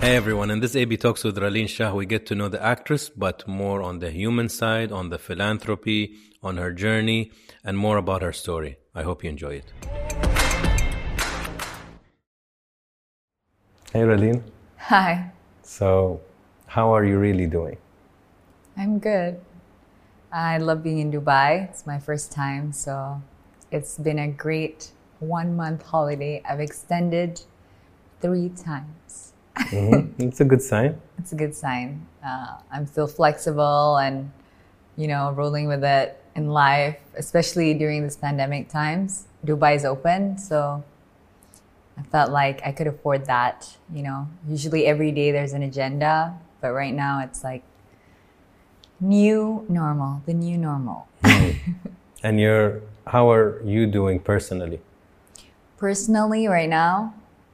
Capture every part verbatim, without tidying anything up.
Hey everyone, in this A B Talks with Raleen Shah, we get to know the actress, but more on the human side, on the philanthropy, on her journey, and more about her story. I hope you enjoy it. Hey Raleen. Hi. So, how are you really doing? I'm good. I love being in Dubai. It's my first time, so it's been a great one-month holiday. I've extended three times. Mm-hmm. It's a good sign. It's a good sign. Uh, I'm still flexible and, you know, rolling with it in life, especially during this pandemic times. Dubai is open, so I felt like I could afford that. You know, usually every day there's an agenda, but right now it's like new normal, the new normal. Mm-hmm. And you're, how are you doing personally? Personally, right now,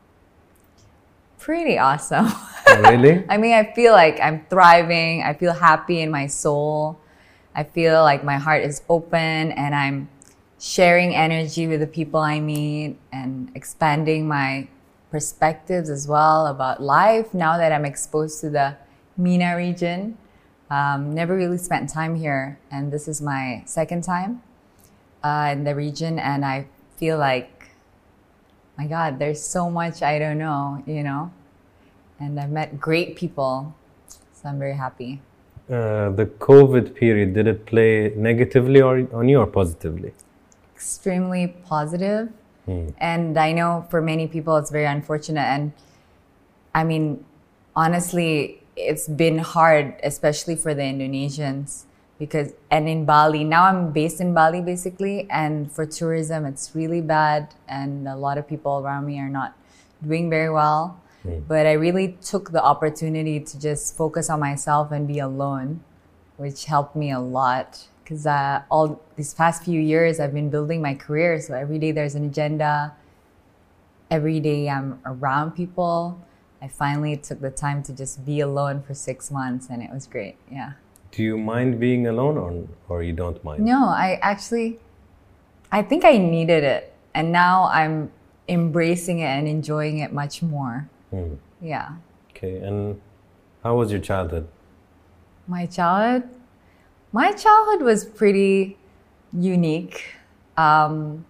pretty awesome. Oh, really? I mean, I feel like I'm thriving. I feel happy in my soul. I feel like my heart is open and I'm sharing energy with the people I meet and expanding my perspectives as well about life now that I'm exposed to the MENA region. Um, never really spent time here, and this is my second time uh, in the region, and I feel like, my God, there's so much I don't know, you know, and I've met great people, so I'm very happy. Uh, the COVID period, did it play negatively or on you or positively? Extremely positive. Hmm. And I know for many people it's very unfortunate. And I mean, honestly, it's been hard, especially for the Indonesians, because, and in Bali, now I'm based in Bali basically, and for tourism, it's really bad. And a lot of people around me are not doing very well. Mm. But I really took the opportunity to just focus on myself and be alone, which helped me a lot. Because uh, all these past few years, I've been building my career. So every day there's an agenda. Every day I'm around people. I finally took the time to just be alone for six months and it was great. Yeah. Do you mind being alone or, or you don't mind? No, I actually, I think I needed it. And now I'm embracing it and enjoying it much more. Hmm. Yeah. Okay. And how was your childhood? My childhood? My childhood was pretty unique. Um,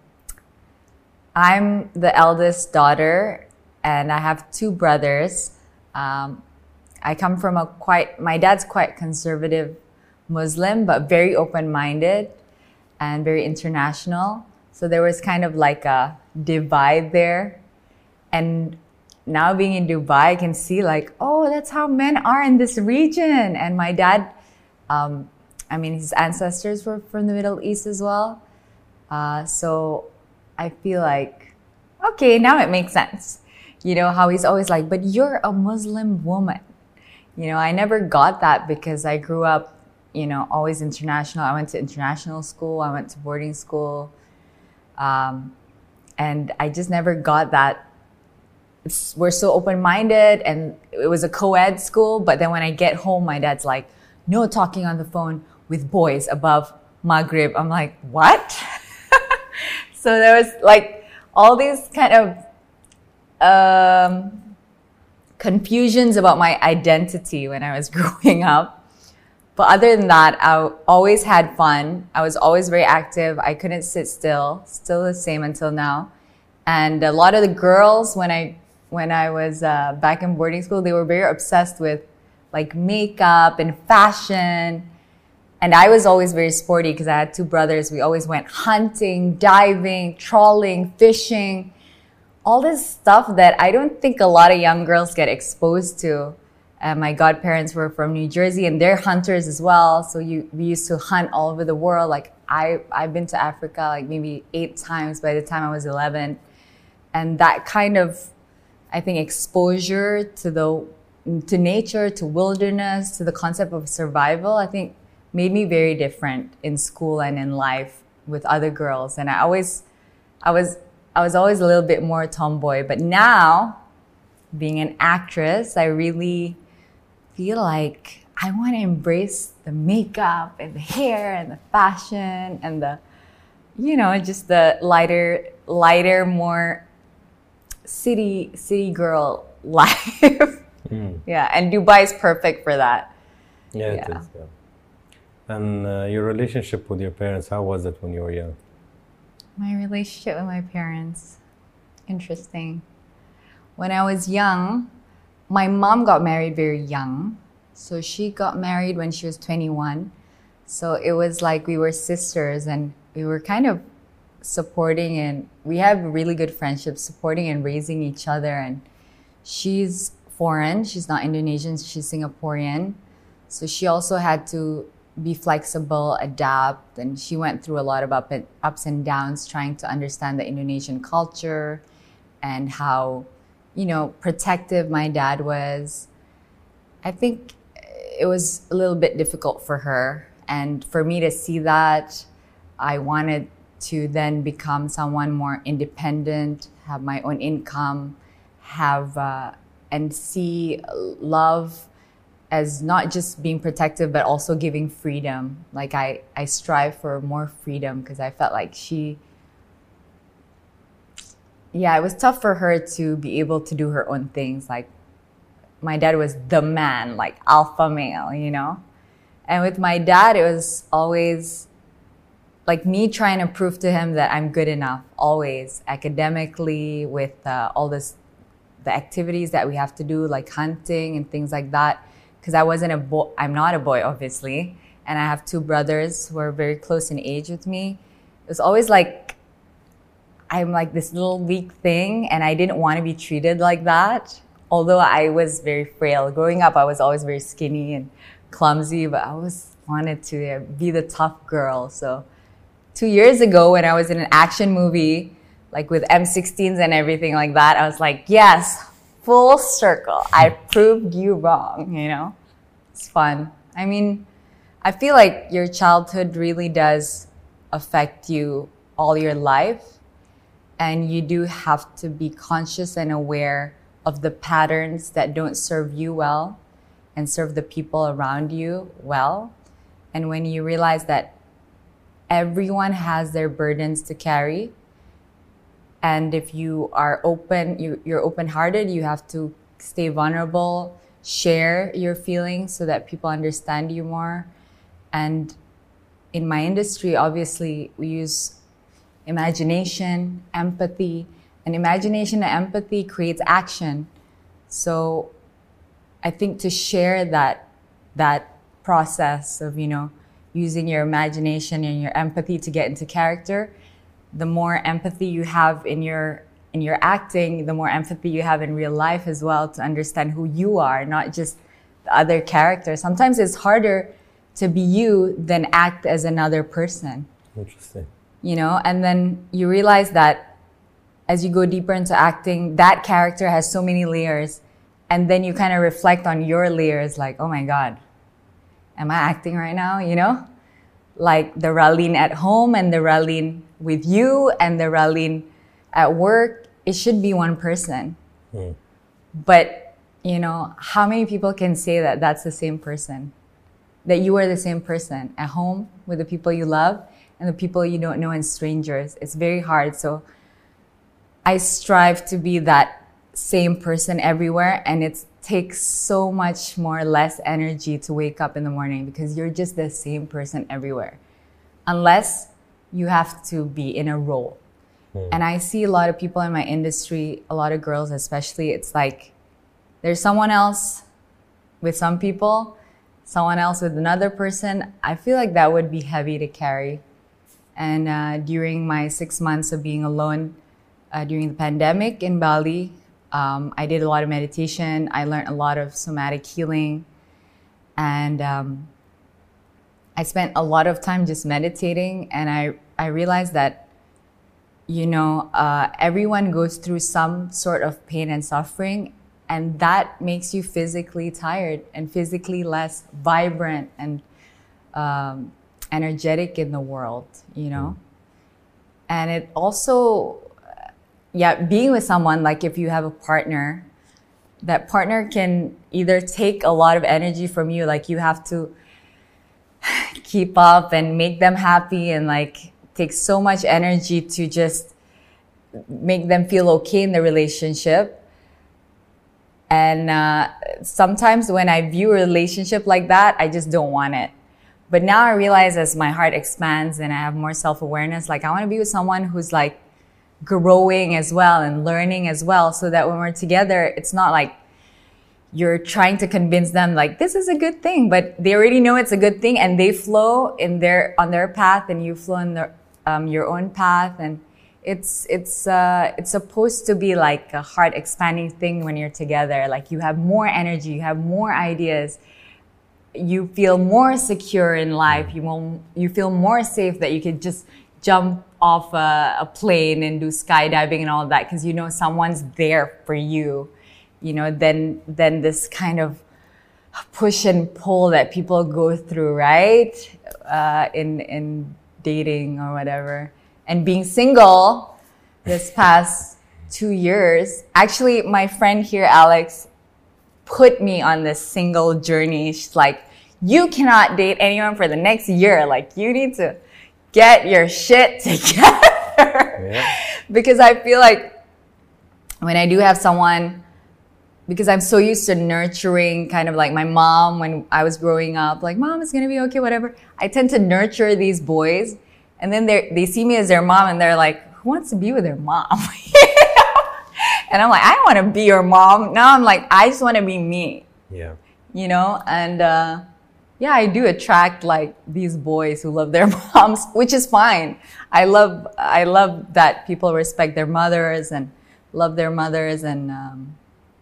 I'm the eldest daughter and I have two brothers. Um, I come from a quite, my dad's quite conservative Muslim, but very open-minded and very international. So there was kind of like a divide there. And now being in Dubai, I can see like, oh, that's how men are in this region. And my dad, um, I mean, his ancestors were from the Middle East as well. Uh, so I feel like, okay, now it makes sense. You know, how he's always like, but you're a Muslim woman. You know, I never got that because I grew up, you know, always international. I went to international school. I went to boarding school. Um, and I just never got that. It's, we're so open-minded and it was a co-ed school. But then when I get home, my dad's like, no talking on the phone with boys above Maghrib. I'm like, what? So there was like all these kind of um, confusions about my identity when I was growing up. But other than that, I always had fun. I was always very active. I couldn't sit still, still the same until now. And a lot of the girls, when I when I was uh, back in boarding school, they were very obsessed with like makeup and fashion. And I was always very sporty because I had two brothers. We always went hunting, diving, trawling, fishing, all this stuff that I don't think a lot of young girls get exposed to. Uh, my godparents were from New Jersey and they're hunters as well. So you, we used to hunt all over the world. Like I, I've been to Africa like maybe eight times by the time I was eleven. And that kind of, I think, exposure to the, to nature, to wilderness, to the concept of survival, I think made me very different in school and in life with other girls. And I always, I was, I was always a little bit more tomboy. But now, being an actress, I really feel like I want to embrace the makeup and the hair and the fashion and the, you know, just the lighter, lighter, more city, city girl life. Mm. Yeah, and Dubai is perfect for that. Yeah, Yeah. it is. Yeah. And uh, your relationship with your parents, how was it when you were young? My relationship with my parents, interesting. When I was young, my mom got married very young. So she got married when she was twenty-one. So it was like we were sisters and we were kind of supporting, and we have really good friendships, supporting and raising each other. And she's foreign, she's not Indonesian, she's Singaporean. So she also had to be flexible, adapt, and she went through a lot of up and, ups and downs trying to understand the Indonesian culture and how, you know, protective my dad was. I think it was a little bit difficult for her. And for me to see that, I wanted to then become someone more independent, have my own income, have, uh, and see love as not just being protective, but also giving freedom. Like I, I strive for more freedom because I felt like she, yeah, it was tough for her to be able to do her own things. Like my dad was the man, like alpha male, you know? And with my dad, it was always like me trying to prove to him that I'm good enough, always academically, with uh, all this, the activities that we have to do, like hunting and things like that. Because I wasn't a boy, I'm not a boy, obviously. And I have two brothers who are very close in age with me. It was always like, I'm like this little weak thing, and I didn't want to be treated like that. Although I was very frail. Growing up, I was always very skinny and clumsy, but I always wanted to be the tough girl. So two years ago, when I was in an action movie, like with M sixteens and everything like that, I was like, yes, full circle. I proved you wrong, you know? It's fun. I mean, I feel like your childhood really does affect you all your life. And you do have to be conscious and aware of the patterns that don't serve you well and serve the people around you well. And when you realize that everyone has their burdens to carry, and if you are open, you, you're open-hearted, you have to stay vulnerable, share your feelings so that people understand you more. And in my industry, obviously, we use imagination, empathy, and imagination and empathy creates action. So I think to share that, that process of, you know, using your imagination and your empathy to get into character, the more empathy you have in your in your acting, the more empathy you have in real life as well to understand who you are, not just the other character. Sometimes it's harder to be you than act as another person. Interesting. You know, and then you realize that as you go deeper into acting, that character has so many layers. And then you kind of reflect on your layers like, oh my God, am I acting right now? You know, like the Raline at home and the Raline with you and the Raline at work, it should be one person. Mm. But, you know, how many people can say that that's the same person? That you are the same person at home with the people you love and the people you don't know and strangers. It's very hard. So I strive to be that same person everywhere, and it takes so much more less energy to wake up in the morning because you're just the same person everywhere. Unless you have to be in a role. Mm. And I see a lot of people in my industry, a lot of girls especially, it's like there's someone else with some people, someone else with another person. I feel like that would be heavy to carry. And uh, during my six months of being alone uh, during the pandemic in Bali, um, I did a lot of meditation. I learned a lot of somatic healing. And um, I spent a lot of time just meditating. And I, I realized that, you know, uh, everyone goes through some sort of pain and suffering. And that makes you physically tired and physically less vibrant and um, energetic in the world, you know? And it also, yeah, being with someone, like if you have a partner, that partner can either take a lot of energy from you, like you have to keep up and make them happy and like take so much energy to just make them feel okay in the relationship. And uh, sometimes when I view a relationship like that, I just don't want it. But now I realize as my heart expands and I have more self-awareness, like I want to be with someone who's like growing as well and learning as well, so that when we're together, it's not like you're trying to convince them like this is a good thing, but they already know it's a good thing and they flow in their on their path and you flow in their, um, your own path. And it's it's uh, it's supposed to be like a heart expanding thing when you're together. Like you have more energy, you have more ideas, you feel more secure in life. You will you feel more safe that you could just jump off a, a plane and do skydiving and all of that because you know someone's there for you. You know, then then this kind of push and pull that people go through, right? Uh, in in dating or whatever. And being single this past two years, actually, my friend here, Alex, put me on this single journey. She's like, you cannot date anyone for the next year. Like, you need to get your shit together. Yeah. Because I feel like when I do have someone, because I'm so used to nurturing kind of like my mom when I was growing up, like, mom, it's going to be okay, whatever. I tend to nurture these boys. And then they they see me as their mom and they're like, who wants to be with their mom? And I'm like, I don't want to be your mom. Now I'm like, I just want to be me. Yeah. You know, and uh, yeah, I do attract like these boys who love their moms, which is fine. I love I love that people respect their mothers and love their mothers, and um,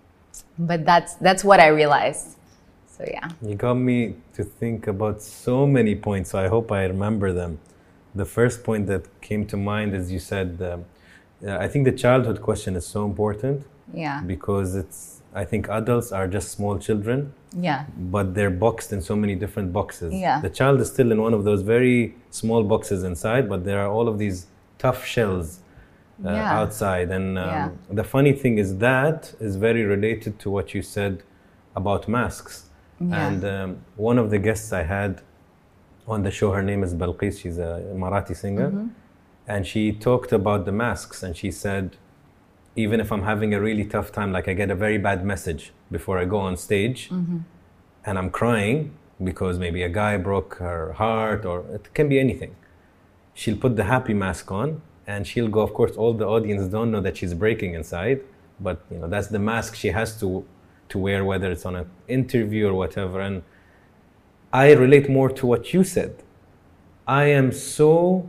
but that's that's what I realized. So yeah. You got me to think about so many points, so I hope I remember them. The first point that came to mind is you said, um, I think the childhood question is so important. Yeah. Because it's, I think adults are just small children. Yeah. But they're boxed in so many different boxes. Yeah. The child is still in one of those very small boxes inside, but there are all of these tough shells uh, yeah. outside. And um, yeah. the funny thing is that is very related to what you said about masks. Yeah. And um, one of the guests I had on the show, her name is Balqis, she's a Marathi singer. Mm-hmm. And she talked about the masks, and she said, even if I'm having a really tough time, like I get a very bad message before I go on stage, mm-hmm. and I'm crying because maybe a guy broke her heart, or it can be anything. She'll put the happy mask on and she'll go, of course, all the audience don't know that she's breaking inside, but you know, that's the mask she has to to wear, whether it's on an interview or whatever. And I relate more to what you said. I am so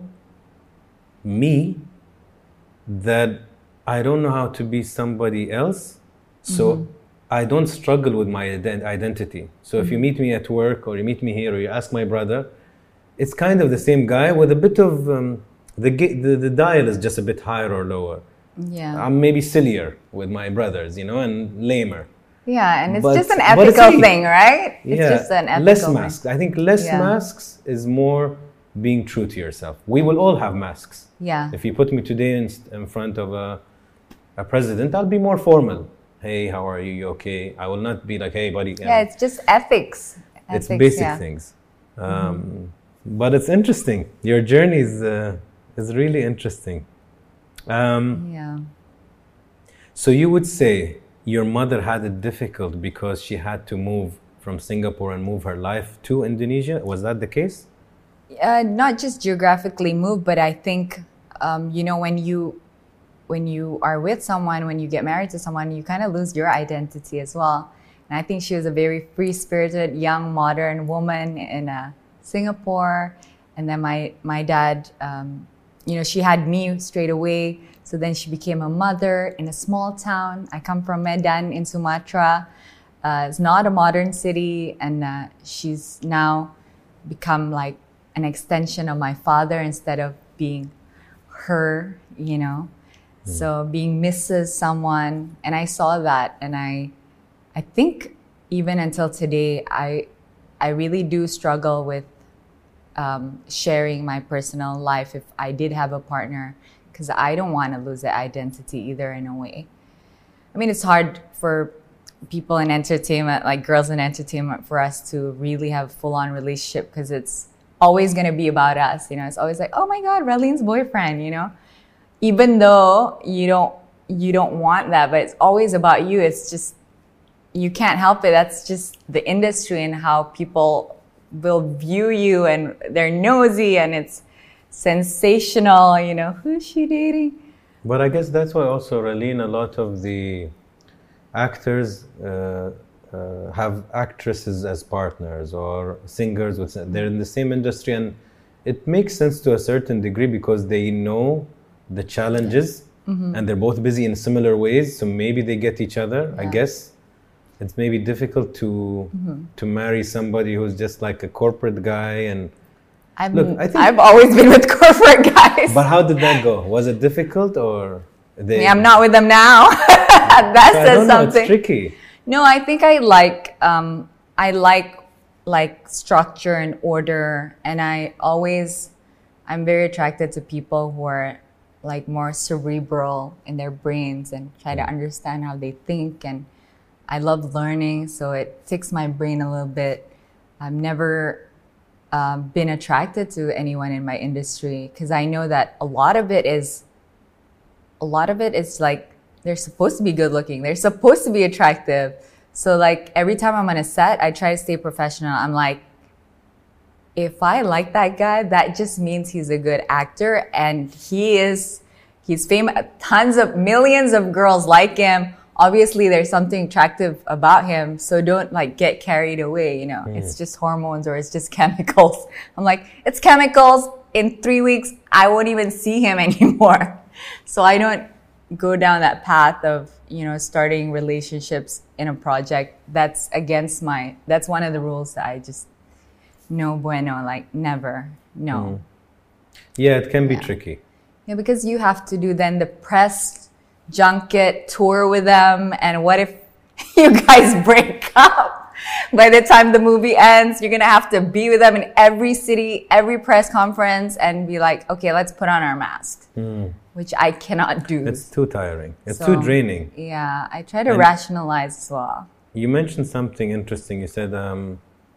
me that I don't know how to be somebody else. So mm-hmm. I don't struggle with my ident- identity. So mm-hmm. if you meet me at work or you meet me here or you ask my brother, it's kind of the same guy with a bit of, um, the, the the dial is just a bit higher or lower. Yeah. I'm maybe sillier with my brothers, you know, and lamer. Yeah, and it's but, just an ethical thing, right? It's yeah, just an ethical less thing. masks. I think less yeah. masks is more being true to yourself. We will all have masks. Yeah. If you put me today in, in front of a, a president, I'll be more formal. Hey, how are you? You okay? I will not be like, hey, buddy. Yeah, know. It's just ethics. It's ethics, basic yeah. things. Um, mm-hmm. But it's interesting. Your journey is, uh, is really interesting. Um, yeah. So you would say your mother had it difficult because she had to move from Singapore and move her life to Indonesia. Was that the case? Uh, not just geographically move, but I think, um, you know, when you when you are with someone, when you get married to someone, you kind of lose your identity as well. And I think she was a very free-spirited, young, modern woman in uh, Singapore. And then my, my dad, um, you know, she had me straight away. So then she became a mother in a small town. I come from Medan in Sumatra. Uh, it's not a modern city. And uh, she's now become like an extension of my father instead of being her, you know. Mm. So being Missus someone, and I saw that, and I, I think even until today, I, I really do struggle with um, sharing my personal life if I did have a partner, because I don't want to lose the identity either in a way. I mean, it's hard for people in entertainment, like girls in entertainment, for us to really have a full-on relationship because it's always going to be about us. You know, it's always like, oh my God, Ralene's boyfriend, you know, even though you don't, you don't want that, but it's always about you. It's just, you can't help it. That's just the industry and how people will view you, and they're nosy and it's sensational, you know, who's she dating? But I guess that's why also, Raleen, a lot of the actors uh, uh, have actresses as partners or singers. With, they're in the same industry, and it makes sense to a certain degree because they know the challenges, mm-hmm. and they're both busy in similar ways. So maybe they get each other, yeah. I guess. It's maybe difficult to mm-hmm. to marry somebody who's just like a corporate guy. And I've, look, I think, I've always been with corporate guys. But how did that go? Was it difficult, or they? Yeah, I'm not with them now. That I says don't know, something. it's tricky. No, I think I like um, I like like structure and order, and I always I'm very attracted to people who are like more cerebral in their brains and try to understand how they think. And I love learning, so it takes my brain a little bit. I've never um, been attracted to anyone in my industry because I know that a lot of it is, a lot of it is like they're supposed to be good looking. They're supposed to be attractive. So like every time I'm on a set, I try to stay professional. I'm like, if I like that guy, that just means he's a good actor, and he is, he's famous. Tons of millions of girls like him. Obviously, there's something attractive about him, so don't like get carried away. You know, mm. it's just hormones or it's just chemicals. I'm like, it's chemicals. In three weeks, I won't even see him anymore. So I don't go down that path of, you know, starting relationships in a project. That's against my. That's one of the rules that I just no bueno. Like never, no. Mm. Yeah, it can be yeah. tricky. Yeah, because you have to do then the press junket tour with them, and what if you guys break up? By the time the movie ends, you're gonna have to be with them in every city, every press conference, and be like, okay, let's put on our mask, mm. which I cannot do. It's too tiring. It's so, too draining. Yeah, I try to and rationalize as well. You mentioned something interesting. You said, um,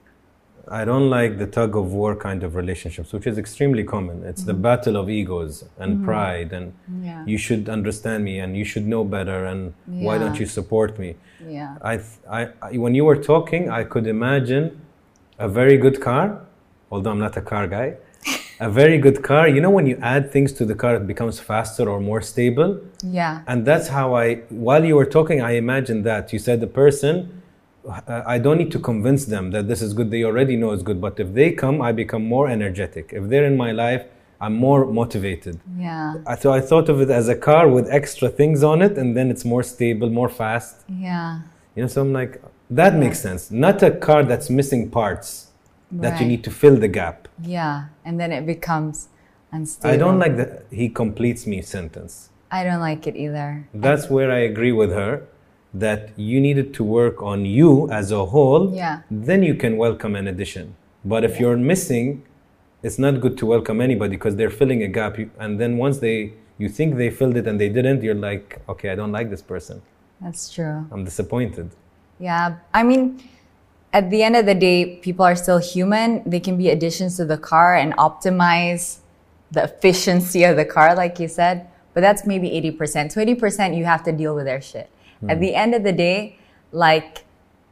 I don't like the tug of war kind of relationships, which is extremely common. It's mm-hmm. the battle of egos and mm-hmm. pride, and yeah. you should understand me, and you should know better, and yeah. why don't you support me? Yeah. I, I, I, when you were talking, I could imagine a very good car, although I'm not a car guy, a very good car. You know, when you add things to the car, it becomes faster or more stable. Yeah. And that's how I, while you were talking, I imagined that. You said the person, Uh, I don't need to convince them that this is good. They already know it's good. But if they come, I become more energetic. If they're in my life, I'm more motivated. Yeah. I, th- I thought of it as a car with extra things on it, and then it's more stable, more fast. Yeah. You know, so I'm like, that yeah. makes sense. Not a car that's missing parts that right. you need to fill the gap. Yeah. And then it becomes unstable. I don't like the he completes me sentence. I don't like it either. That's where I agree with her. That you needed to work on you as a whole, yeah. then you can welcome an addition. But if yeah. you're missing, it's not good to welcome anybody because they're filling a gap. You, and then once they, you think they filled it and they didn't, you're like, okay, I don't like this person. That's true. I'm disappointed. Yeah, I mean, at the end of the day, people are still human. They can be additions to the car and optimize the efficiency of the car, like you said. But that's maybe eighty percent. twenty percent you have to deal with their shit. At the end of the day, like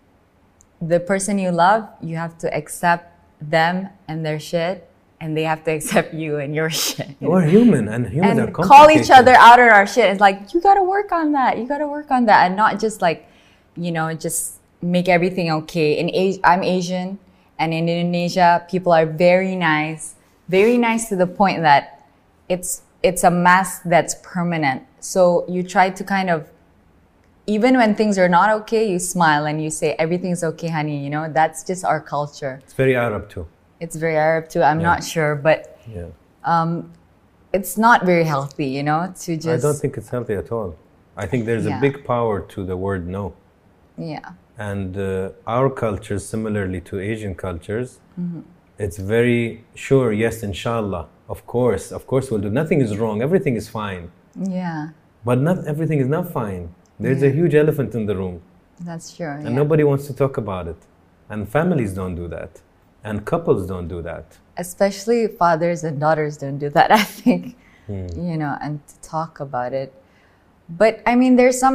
the person you love, you have to accept them and their shit, and they have to accept you and your shit. We're human, and humans and are complicated. Call each other out on our shit. It's like, you got to work on that. You got to work on that, and not just like, you know, just make everything okay. In Asia, I'm Asian, and in Indonesia, people are very nice, very nice to the point that it's it's a mask that's permanent. So you try to kind of, even when things are not okay, you smile and you say, everything's okay, honey. You know, that's just our culture. It's very Arab too. It's very Arab too. I'm yeah. not sure, but yeah. um, it's not very healthy, you know, to just... I don't think it's healthy at all. I think there's yeah. a big power to the word no. Yeah. And uh, our culture, similarly to Asian cultures, mm-hmm. it's very sure, yes, inshallah, of course, of course we'll do. Nothing is wrong. Everything is fine. Yeah. But not everything is not fine. There's yeah. a huge elephant in the room. That's true. And yeah. nobody wants to talk about it. And families don't do that. And couples don't do that. Especially fathers and daughters don't do that, I think. Hmm. You know, and to talk about it. But I mean, there's some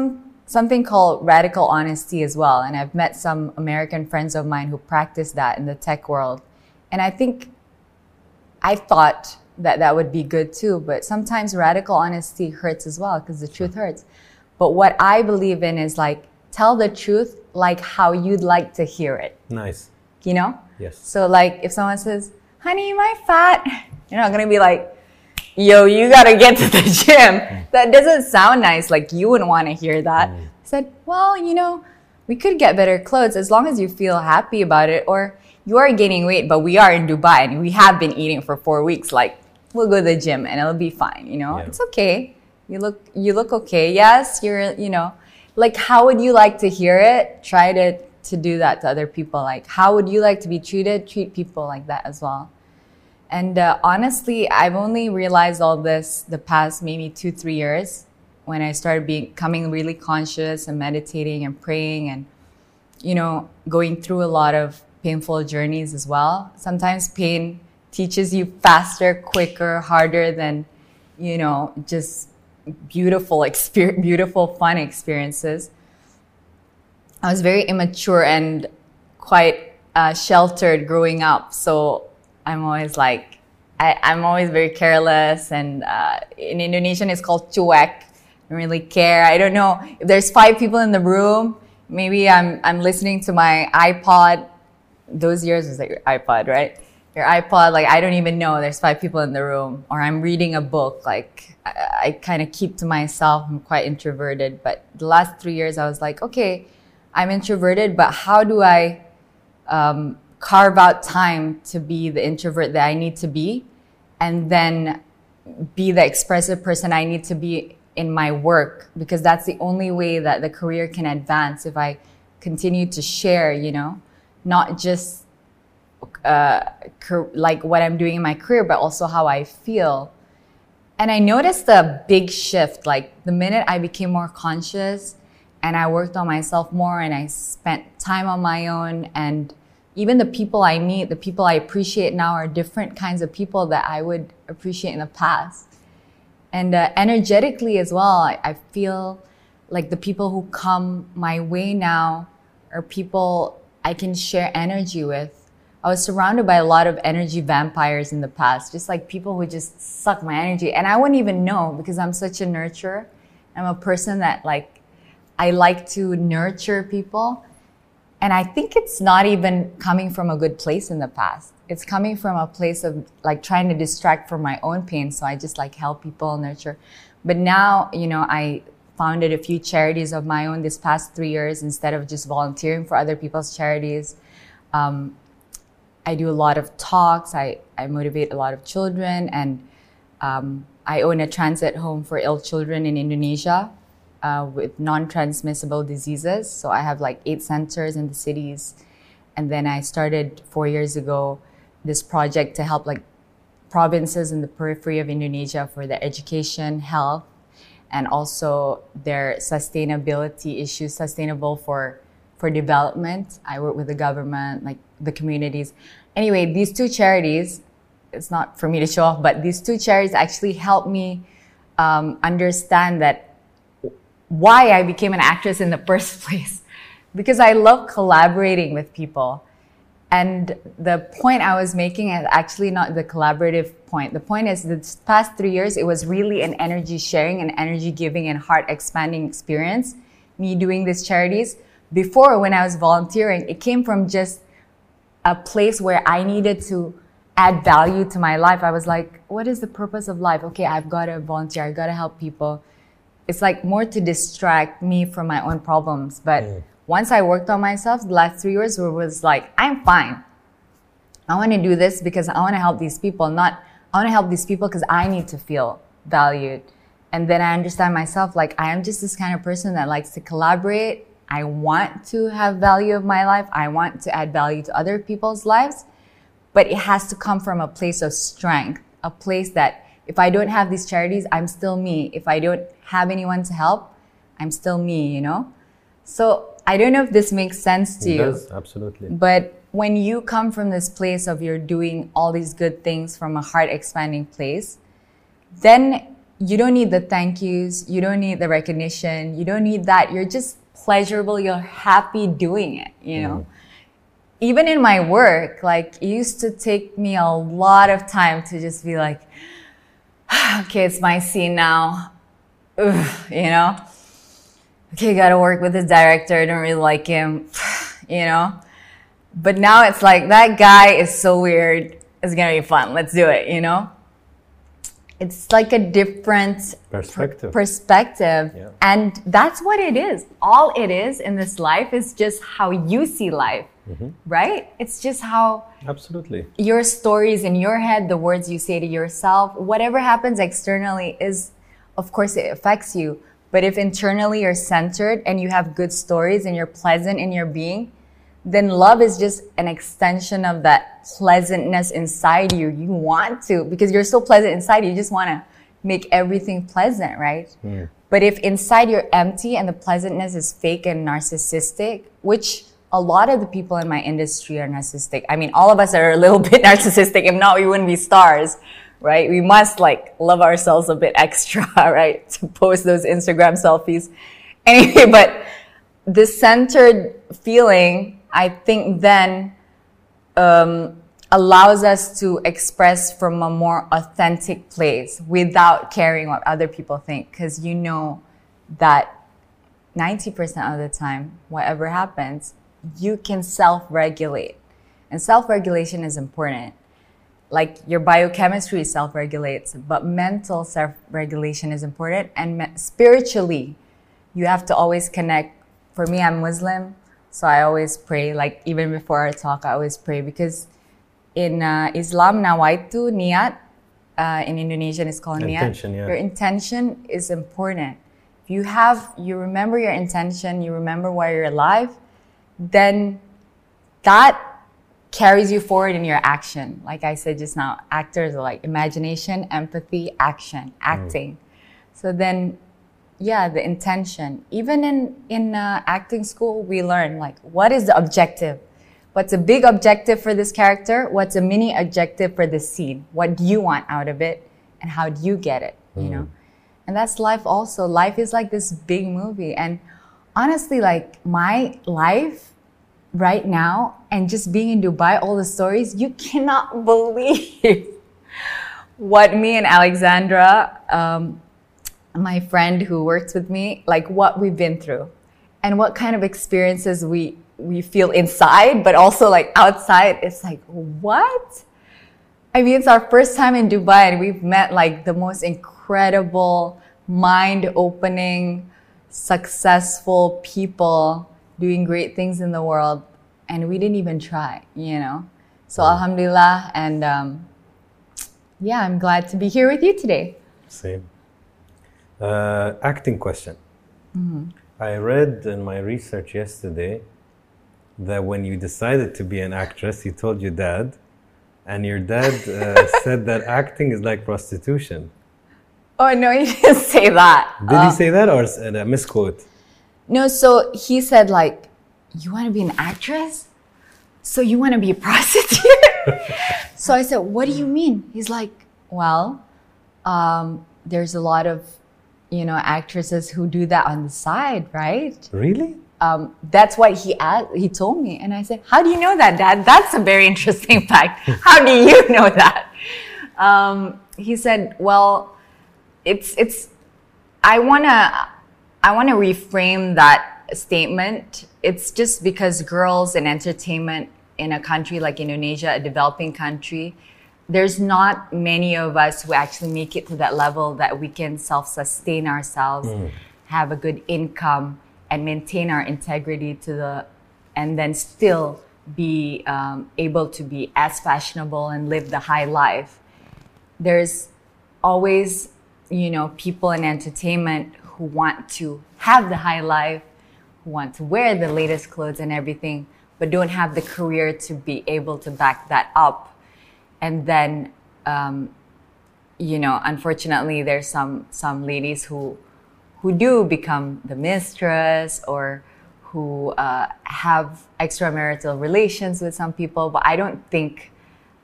something called radical honesty as well. And I've met some American friends of mine who practice that in the tech world. And I think I thought that that would be good too, but sometimes radical honesty hurts as well because the truth hurts. But what I believe in is like, tell the truth like how you'd like to hear it. Nice. You know? Yes. So like if someone says, honey, am I fat? You're not going to be like, yo, you got to get to the gym. Mm. That doesn't sound nice. Like you wouldn't want to hear that. Mm. I said, well, you know, we could get better clothes as long as you feel happy about it. Or you are gaining weight, but we are in Dubai and we have been eating for four weeks. Like we'll go to the gym and it'll be fine. You know, yeah. It's okay. You look, you look okay. Yes, you're, you know, like how would you like to hear it? Try to, to do that to other people. Like how would you like to be treated? Treat people like that as well. And uh, honestly, I've only realized all this the past maybe two, three years when I started becoming really conscious and meditating and praying and, you know, going through a lot of painful journeys as well. Sometimes pain teaches you faster, quicker, harder than, you know, just beautiful, exper- beautiful, fun experiences. I was very immature and quite uh, sheltered growing up. So I'm always like, I, I'm always very careless. And uh, in Indonesian, it's called cuek. I don't really care. I don't know if there's five people in the room. Maybe I'm I'm listening to my iPod. Those years was like your iPod, right? Your iPod. Like I don't even know there's five people in the room. Or I'm reading a book. Like I, I kind of keep to myself. I'm quite introverted. But the last three years, I was like, okay, I'm introverted, but how do I um, carve out time to be the introvert that I need to be and then be the expressive person I need to be in my work, because that's the only way that the career can advance if I continue to share, you know, not just uh, cur- like what I'm doing in my career, but also how I feel. And I noticed a big shift, like the minute I became more conscious and I worked on myself more and I spent time on my own, and even the people I meet, the people I appreciate now are different kinds of people that I would appreciate in the past. And uh, energetically as well, I, I feel like the people who come my way now are people I can share energy with. I was surrounded by a lot of energy vampires in the past, just like people who just suck my energy. And I wouldn't even know because I'm such a nurturer. I'm a person that like, I like to nurture people. And I think it's not even coming from a good place in the past. It's coming from a place of like trying to distract from my own pain. So I just like help people nurture. But now, you know, I founded a few charities of my own this past three years instead of just volunteering for other people's charities. Um, I do a lot of talks. I, I motivate a lot of children. And um, I own a transit home for ill children in Indonesia. Uh, with non-transmissible diseases. So I have like eight centers in the cities. And then I started four years ago this project to help like provinces in the periphery of Indonesia for their education, health, and also their sustainability issues, sustainable for, for development. I work with the government, like the communities. Anyway, these two charities, it's not for me to show off, but these two charities actually helped me um, understand that why I became an actress in the first place, because I love collaborating with people. And the point I was making is actually not the collaborative point. The point is the past three years, it was really an energy sharing and energy giving and heart expanding experience, me doing these charities. Before, when I was volunteering, it came from just a place where I needed to add value to my life. I was like, what is the purpose of life? Okay, I've got to volunteer. I've got to help people. It's like more to distract me from my own problems. But mm. once I worked on myself, the last three years it was like, I'm fine. I want to do this because I want to help these people, not I want to help these people because I need to feel valued. And then I understand myself, like I am just this kind of person that likes to collaborate. I want to have value of my life. I want to add value to other people's lives. But it has to come from a place of strength, a place that if I don't have these charities, I'm still me. If I don't have anyone to help, I'm still me, you know? So I don't know if this makes sense to it you. It does, absolutely. But when you come from this place of you're doing all these good things from a heart expanding place, then you don't need the thank yous. You don't need the recognition. You don't need that. You're just pleasurable. You're happy doing it, you know? Mm. Even in my work, like, it used to take me a lot of time to just be like, okay, it's my scene now. Ugh, you know? Okay, gotta work with this director. I don't really like him, you know? But now it's like, that guy is so weird. It's gonna be fun. Let's do it, you know? It's like a different perspective. Per- perspective. Yeah. And that's what it is. All it is in this life is just how you see life, mm-hmm. right? It's just how Absolutely. Your stories in your head, the words you say to yourself, whatever happens externally is, of course, it affects you. But if internally you're centered and you have good stories and you're pleasant in your being, then love is just an extension of that pleasantness inside you. You want to, because you're so pleasant inside, you just want to make everything pleasant, right? Mm. But if inside you're empty and the pleasantness is fake and narcissistic, which a lot of the people in my industry are narcissistic. I mean, all of us are a little bit narcissistic. If not, we wouldn't be stars, right? We must like love ourselves a bit extra, right? To post those Instagram selfies. Anyway, but the centered feeling, I think, then um, allows us to express from a more authentic place without caring what other people think. Because you know that ninety percent of the time, whatever happens, you can self-regulate. And self-regulation is important. Like your biochemistry self-regulates, but mental self-regulation is important. And me- spiritually, you have to always connect. For me, I'm Muslim. So I always pray, like even before our talk, I always pray because in uh, Islam, nawaitu, niat, uh, in Indonesian it's called intention, niat. Yeah. Your intention is important. If you have, you remember your intention, you remember why you're alive, then that carries you forward in your action. Like I said just now, actors are like imagination, empathy, action, acting. Mm. So then, yeah, the intention. Even in, in uh, acting school, we learn, like, what is the objective? What's a big objective for this character? What's a mini objective for this scene? What do you want out of it? And how do you get it, mm. you know? And that's life also. Life is like this big movie. And honestly, like, my life right now, and just being in Dubai, all the stories, you cannot believe what me and Alexandra, um, my friend who works with me, like what we've been through and what kind of experiences we we feel inside, but also like outside. It's like, what? I mean, it's our first time in Dubai and we've met like the most incredible, mind-opening, successful people doing great things in the world, and we didn't even try, you know? So oh. Alhamdulillah, and um, yeah, I'm glad to be here with you today. Same. Uh, acting question. Mm-hmm. I read in my research yesterday that when you decided to be an actress, you told your dad, and your dad uh, said that acting is like prostitution. Oh, no, he didn't say that. Did uh, he say that, or a misquote? No, so he said, like, you want to be an actress? So you want to be a prostitute? So I said, what do you mean? He's like, well, um, there's a lot of, you know, actresses who do that on the side, right? Really? Um, that's what he asked, he told me. And I said, how do you know that, Dad? That's a very interesting fact. How do you know that? Um, he said, well, it's, it's, I want to, I want to reframe that statement. It's just because girls in entertainment in a country like Indonesia, a developing country, there's not many of us who actually make it to that level that we can self-sustain ourselves, mm. have a good income, and maintain our integrity to the, and then still be um, able to be as fashionable and live the high life. There's always, you know, people in entertainment who want to have the high life, who want to wear the latest clothes and everything, but don't have the career to be able to back that up. And then, um, you know, unfortunately, there's some some ladies who who do become the mistress or who uh, have extramarital relations with some people. But I don't think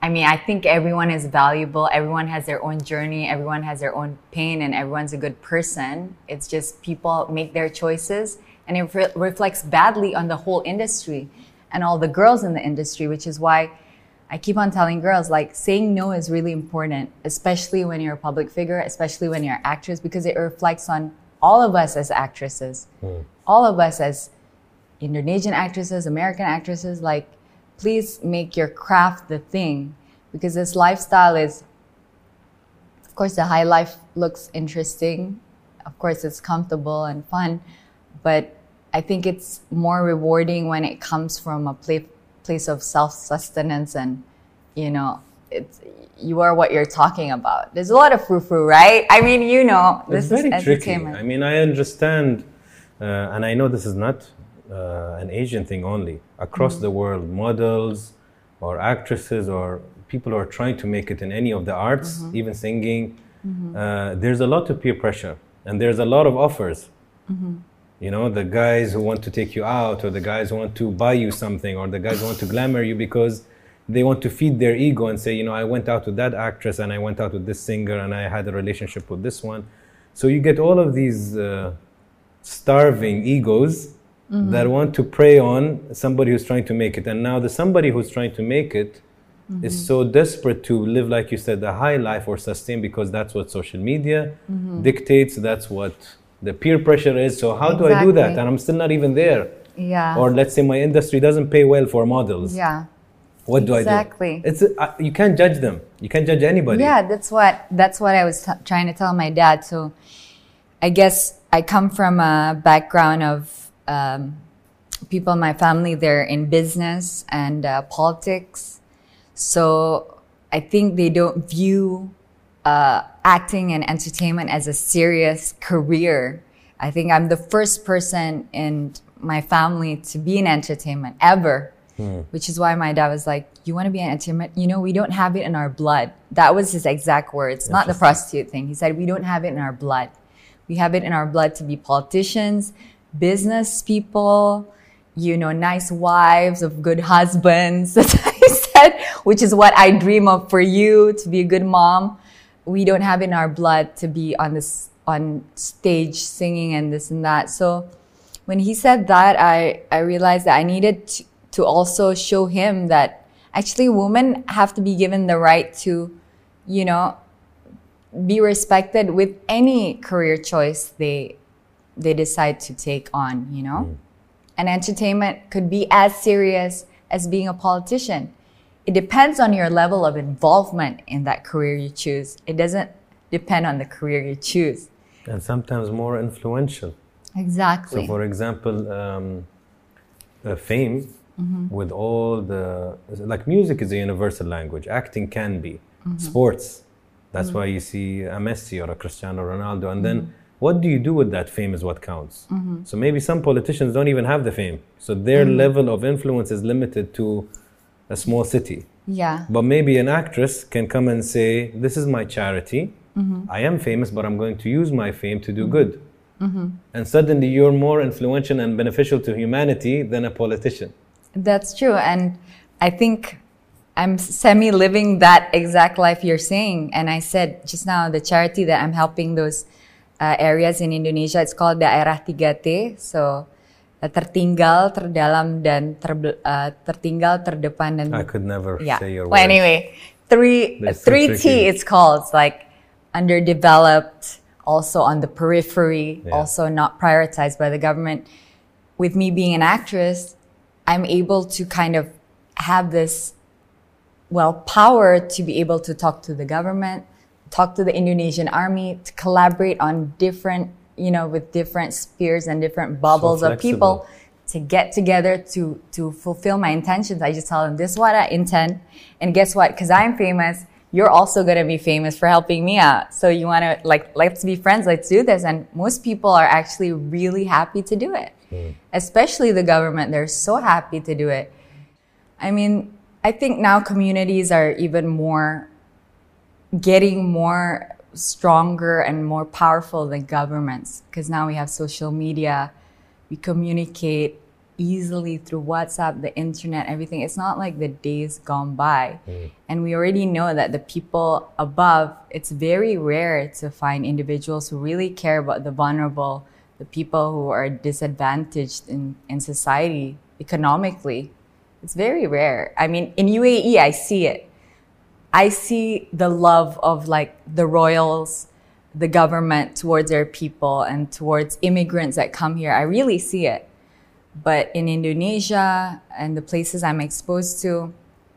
I mean, I think everyone is valuable. Everyone has their own journey. Everyone has their own pain, and everyone's a good person. It's just people make their choices, and it re- reflects badly on the whole industry and all the girls in the industry, which is why I keep on telling girls, like, saying no is really important, especially when you're a public figure, especially when you're an actress, because it reflects on all of us as actresses, mm. all of us as Indonesian actresses, American actresses. Like, please make your craft the thing, because this lifestyle is, of course, the high life looks interesting. Of course, it's comfortable and fun, but I think it's more rewarding when it comes from a place place of self-sustenance, and, you know, it's, you are what you're talking about. There's a lot of frou-frou, right? I mean, you know, this it's very is entertainment. Tricky. I mean, I understand, uh, and I know this is not uh, an Asian thing only. Across mm-hmm. the world, models or actresses or people who are trying to make it in any of the arts, mm-hmm. even singing, mm-hmm. uh, there's a lot of peer pressure, and there's a lot of offers. Mm-hmm. You know, the guys who want to take you out, or the guys who want to buy you something, or the guys who want to glamour you because they want to feed their ego and say, you know, I went out with that actress, and I went out with this singer, and I had a relationship with this one. So you get all of these uh, starving egos mm-hmm. that want to prey on somebody who's trying to make it. And now the somebody who's trying to make it mm-hmm. is so desperate to live, like you said, the high life or sustain, because that's what social media mm-hmm. dictates. That's what the peer pressure is. So how do exactly. I do that? And I'm still not even there. Yeah. Or let's say my industry doesn't pay well for models. Yeah. What do exactly. I do? It's uh, you can't judge them. You can't judge anybody. Yeah, that's what that's what I was t- trying to tell my dad. So I guess I come from a background of um, people in my family. They're in business and uh, politics. So I think they don't view Uh, acting and entertainment as a serious career. I think I'm the first person in my family to be in entertainment ever, hmm. which is why my dad was like, you want to be in entertainment? You know, we don't have it in our blood. That was his exact words, not the prostitute thing. He said, we don't have it in our blood. We have it in our blood to be politicians, business people, you know, nice wives of good husbands. That's what he said, which is what I dream of for you, to be a good mom. We don't have in our blood to be on this on stage singing and this and that. So when he said that, I, I realized that I needed to, to also show him that actually women have to be given the right to, you know, be respected with any career choice they they decide to take on, you know. Mm. And entertainment could be as serious as being a politician. It depends on your level of involvement in that career you choose. It doesn't depend on the career you choose. And sometimes more influential. Exactly. So, for example, um, uh, fame mm-hmm. with all the, like music is a universal language. Acting can be. Mm-hmm. Sports. That's mm-hmm. why you see a Messi or a Cristiano Ronaldo. And mm-hmm. then what do you do with that fame is what counts. Mm-hmm. So maybe some politicians don't even have the fame. So their mm-hmm. level of influence is limited to a small city. Yeah. But maybe an actress can come and say, this is my charity. Mm-hmm. I am famous, but I'm going to use my fame to do mm-hmm. good. Mm-hmm. And suddenly you're more influential and beneficial to humanity than a politician. That's true. And I think I'm semi-living that exact life you're saying. And I said just now, the charity that I'm helping those uh, areas in Indonesia, it's called Daerah tiga T. So tertinggal, terdalam, dan ter, uh, tertinggal, terdepan, dan I could never yeah. say your well, words. Anyway, three That's three so T it's called. It's like underdeveloped, also on the periphery, yeah. also not prioritized by the government. With me being an actress, I'm able to kind of have this, well, power to be able to talk to the government, talk to the Indonesian army, to collaborate on different, you know, with different spheres and different bubbles so of people to get together to to fulfill my intentions. I just tell them, this is what I intend. And guess what? Because I'm famous, you're also going to be famous for helping me out. So you want to, like, let's be friends, let's do this. And most people are actually really happy to do it. Mm. Especially the government. They're so happy to do it. I mean, I think now communities are even more, getting more stronger and more powerful than governments, because now we have social media, we communicate easily through WhatsApp, the internet, everything. It's not like the days gone by. Mm. And we already know that the people above, it's very rare to find individuals who really care about the vulnerable, the people who are disadvantaged in, in society economically. It's very rare. I mean, in U A E, I see it. I see the love of like the royals, the government towards their people and towards immigrants that come here. I really see it. But in Indonesia and the places I'm exposed to,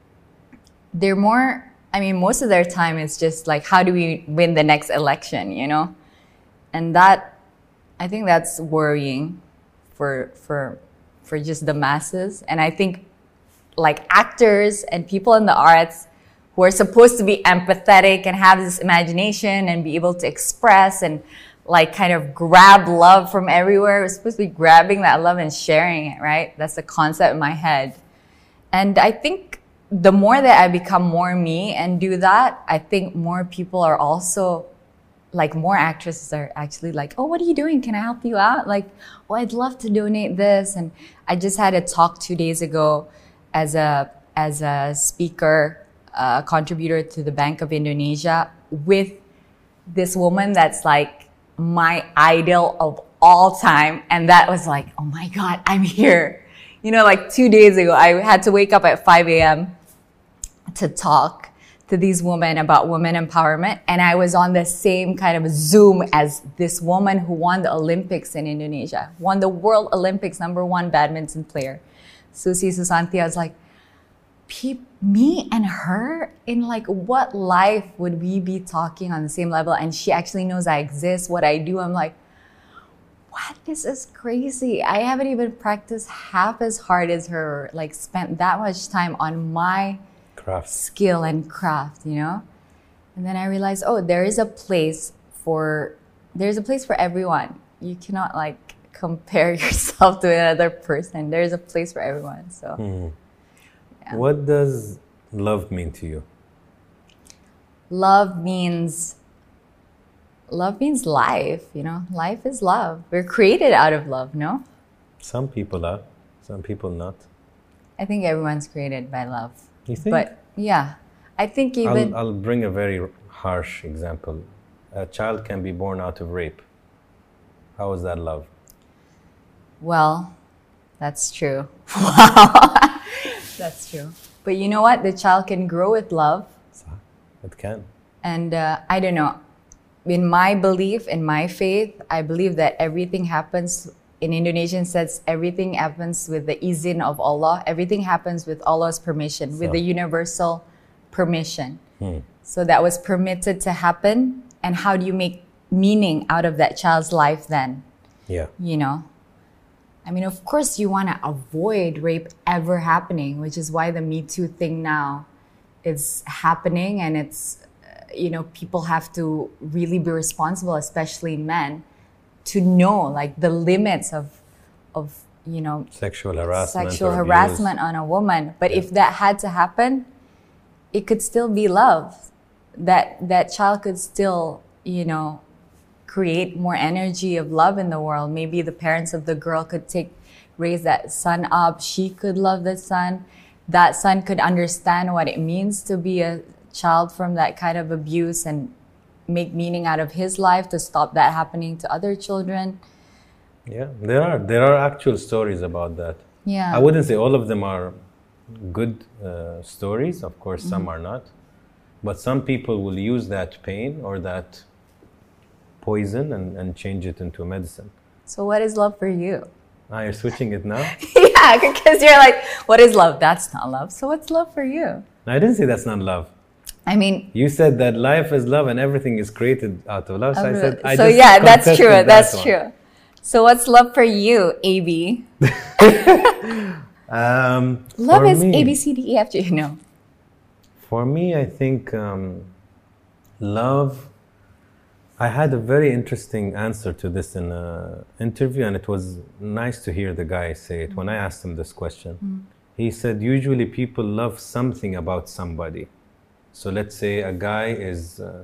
they're more, I mean, most of their time is just like, how do we win the next election, you know? And that, I think that's worrying for, for, for just the masses. And I think like actors and people in the arts who are supposed to be empathetic and have this imagination and be able to express and like kind of grab love from everywhere. We're supposed to be grabbing that love and sharing it, right? That's the concept in my head. And I think the more that I become more me and do that, I think more people are also, like more actresses are actually like, oh, what are you doing? Can I help you out? Like, oh, I'd love to donate this. And I just had a talk two days ago as a, as a speaker, uh, contributor to the Bank of Indonesia with this woman that's like, my idol of all time. And that was like, oh my God, I'm here. You know, like two days ago, I had to wake up at five a.m. to talk to these women about women empowerment. And I was on the same kind of Zoom as this woman who won the Olympics in Indonesia, won the World Olympics, number one badminton player, Susi Susanti. I was like, Pe- me and her in like what life would we be talking on the same level? And she actually knows I exist, what I do. I'm like, what? This is crazy. I haven't even practiced half as hard as her, like spent that much time on my craft, skill and craft, you know? And then I realized, oh, there is a place for, there's a place for everyone. You cannot like compare yourself to another person. There's a place for everyone, so. Mm. Yeah. What does love mean to you? Love means, love means life, you know? Life is love. We're created out of love, no? Some people are, some people not. I think everyone's created by love. You think? But yeah, I think even... I'll, I'll bring a very harsh example. A child can be born out of rape. How is that love? Well, that's true. Wow. That's true. But you know what? The child can grow with love. It can. And uh, I don't know. In my belief, in my faith, I believe that everything happens, in Indonesian says, everything happens with the izin of Allah. Everything happens with Allah's permission, so. With the universal permission. Hmm. So that was permitted to happen. And how do you make meaning out of that child's life then? Yeah. You know? I mean, of course, you want to avoid rape ever happening, which is why the Me Too thing now is happening. And it's, uh, you know, people have to really be responsible, especially men, to know like the limits of, of you know, sexual harassment, sexual harassment on a woman. But yeah. If that had to happen, it could still be love. That that child could still, you know, create more energy of love in the world. Maybe the parents of the girl could take, raise that son up. She could love the son. That son could understand what it means to be a child from that kind of abuse and make meaning out of his life to stop that happening to other children. Yeah, there are there are actual stories about that. Yeah, I wouldn't say all of them are good uh, stories. Of course, mm-hmm. some are not. But some people will use that pain or that poison and, and change it into medicine. So what is love for you? Ah, you're switching it now? Yeah, because you're like, what is love? That's not love. So what's love for you? I didn't say that's not love. I mean... You said that life is love and everything is created out of love. So I said, I so just yeah, that's true. That that's one. true. So what's love for you, A B? um, love is me, A, B, C, D, E, F, G. No. For me, I think um, love... I had a very interesting answer to this in an interview, and it was nice to hear the guy say it. When I asked him this question, mm. he said, usually people love something about somebody. So let's say a guy is uh,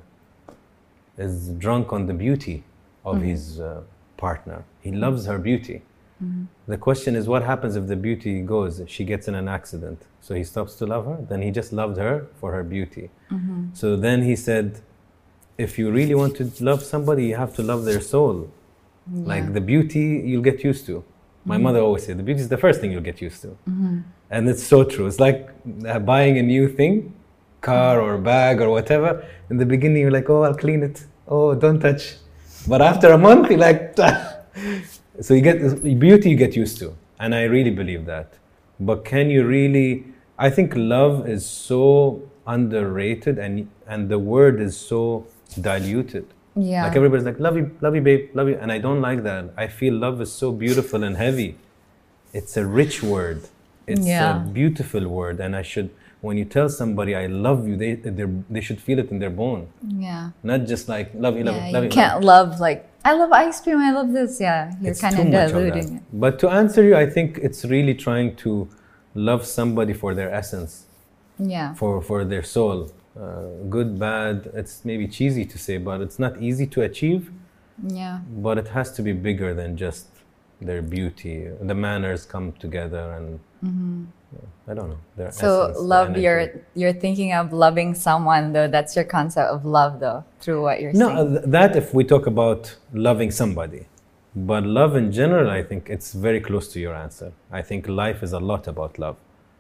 is drunk on the beauty of mm. his uh, partner. He loves her beauty. Mm-hmm. The question is, what happens if the beauty goes? She gets in an accident. So he stops to love her. Then he just loved her for her beauty. Mm-hmm. So then he said, if you really want to love somebody, you have to love their soul. Yeah. Like the beauty, you'll get used to. My Mm-hmm. mother always said, the beauty is the first thing you'll get used to. Mm-hmm. And it's so true. It's like uh, buying a new thing, car or bag or whatever. In the beginning, you're like, oh, I'll clean it. Oh, don't touch. But after a month, you're like, so you get beauty you get used to. And I really believe that. But can you really, I think love is so underrated and and the word is so diluted. Yeah. Like everybody's like, love you, love you, babe, love you. And I don't like that. I feel love is so beautiful and heavy. It's a rich word. It's Yeah. a beautiful word. And I should, when you tell somebody I love you, they they should feel it in their bone. Yeah. Not just like, love you, love Yeah, you, love you you. can't love like, I love ice cream, I love this. Yeah, you're It's kind too of much of diluting that. it. But to answer you, I think it's really trying to love somebody for their essence, Yeah. for, for their soul. Uh, good, bad, it's maybe cheesy to say, but it's not easy to achieve. Yeah. But it has to be bigger than just their beauty. The manners come together and Mm-hmm. yeah, I don't know. Their So essence, their love, energy. you're you're thinking of loving someone though. That's your concept of love though, through what you're No, saying. uh, th- that if we talk about loving somebody. But love in general, I think it's very close to your answer. I think life is a lot about love.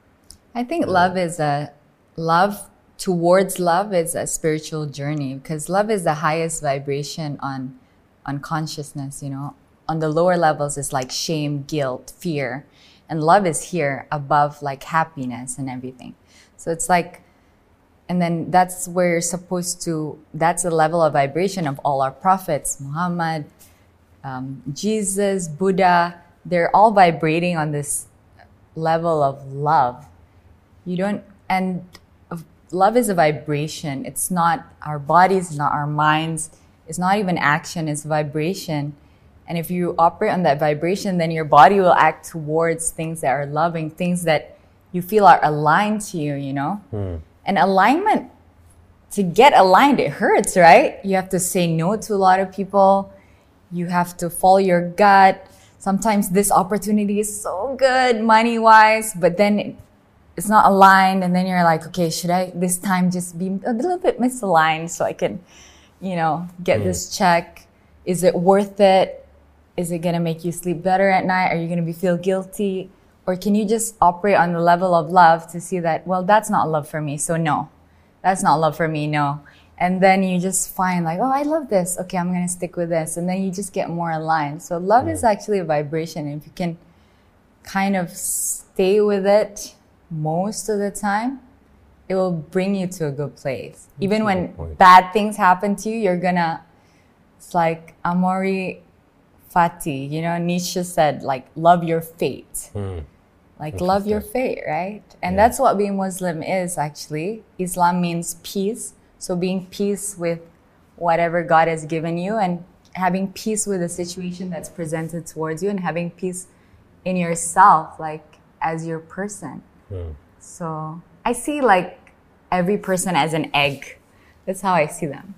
I think love is a love towards love is a spiritual journey because love is the highest vibration on on consciousness, you know. On the lower levels is like shame, guilt, fear, and love is here above like happiness and everything. So it's like, and then that's where you're supposed to, that's the level of vibration of all our prophets, Muhammad, um, Jesus, Buddha, they're all vibrating on this level of love. You don't, and love is a vibration. It's not our bodies, not our minds. It's not even action, it's vibration. And if you operate on that vibration, then your body will act towards things that are loving, things that you feel are aligned to you, you know? Mm. And alignment, to get aligned, it hurts, right? You have to say no to a lot of people. You have to follow your gut. Sometimes this opportunity is so good money-wise, but then it, it's not aligned. And then you're like, okay, should I this time just be a little bit misaligned so I can, you know, get Mm. this check? Is it worth it? Is it going to make you sleep better at night? Are you going to be feel guilty? Or can you just operate on the level of love to see that, well, that's not love for me, so no. That's not love for me, no. And then you just find like, oh, I love this. Okay, I'm going to stick with this. And then you just get more aligned. So love is actually a vibration. If you can kind of stay with it most of the time, it will bring you to a good place. Even a when good point. bad things happen to you, you're going to, it's like Amori Fati, you know, Nietzsche said, like, love your fate. Mm. Like, love your fate, right? And that's what being Muslim is, actually. Islam means peace. So being peace with whatever God has given you and having peace with the situation that's presented towards you and having peace in yourself, like, as your person. Mm. So I see, like, every person as an egg. That's how I see them.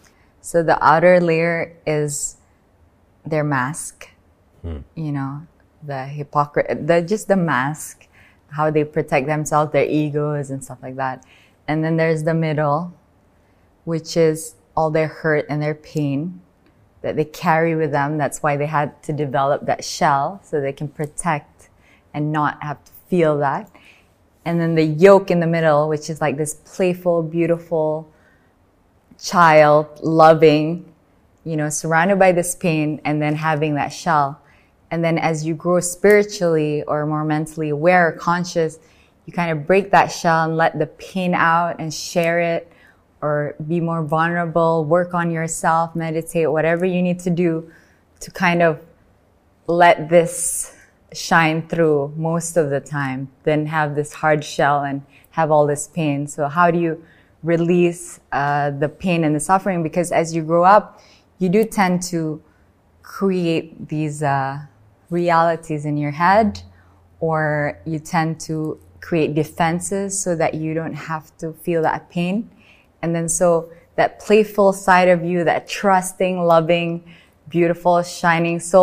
So the outer layer is their mask, Hmm. you know, the hypocrite, the just the mask, how they protect themselves, their egos and stuff like that. And then there's the middle, which is all their hurt and their pain that they carry with them. That's why they had to develop that shell so they can protect and not have to feel that. And then the yolk in the middle, which is like this playful, beautiful child, loving, you know, surrounded by this pain and then having that shell. And then as you grow spiritually or more mentally aware or conscious, you kind of break that shell and let the pain out and share it or be more vulnerable, work on yourself, meditate, whatever you need to do to kind of let this shine through most of the time, then have this hard shell and have all this pain. So how do you release uh, the pain and the suffering? Because as you grow up, you do tend to create these uh, realities in your head, or you tend to create defenses so that you don't have to feel that pain. And then so that playful side of you, that trusting, loving, beautiful, shining soul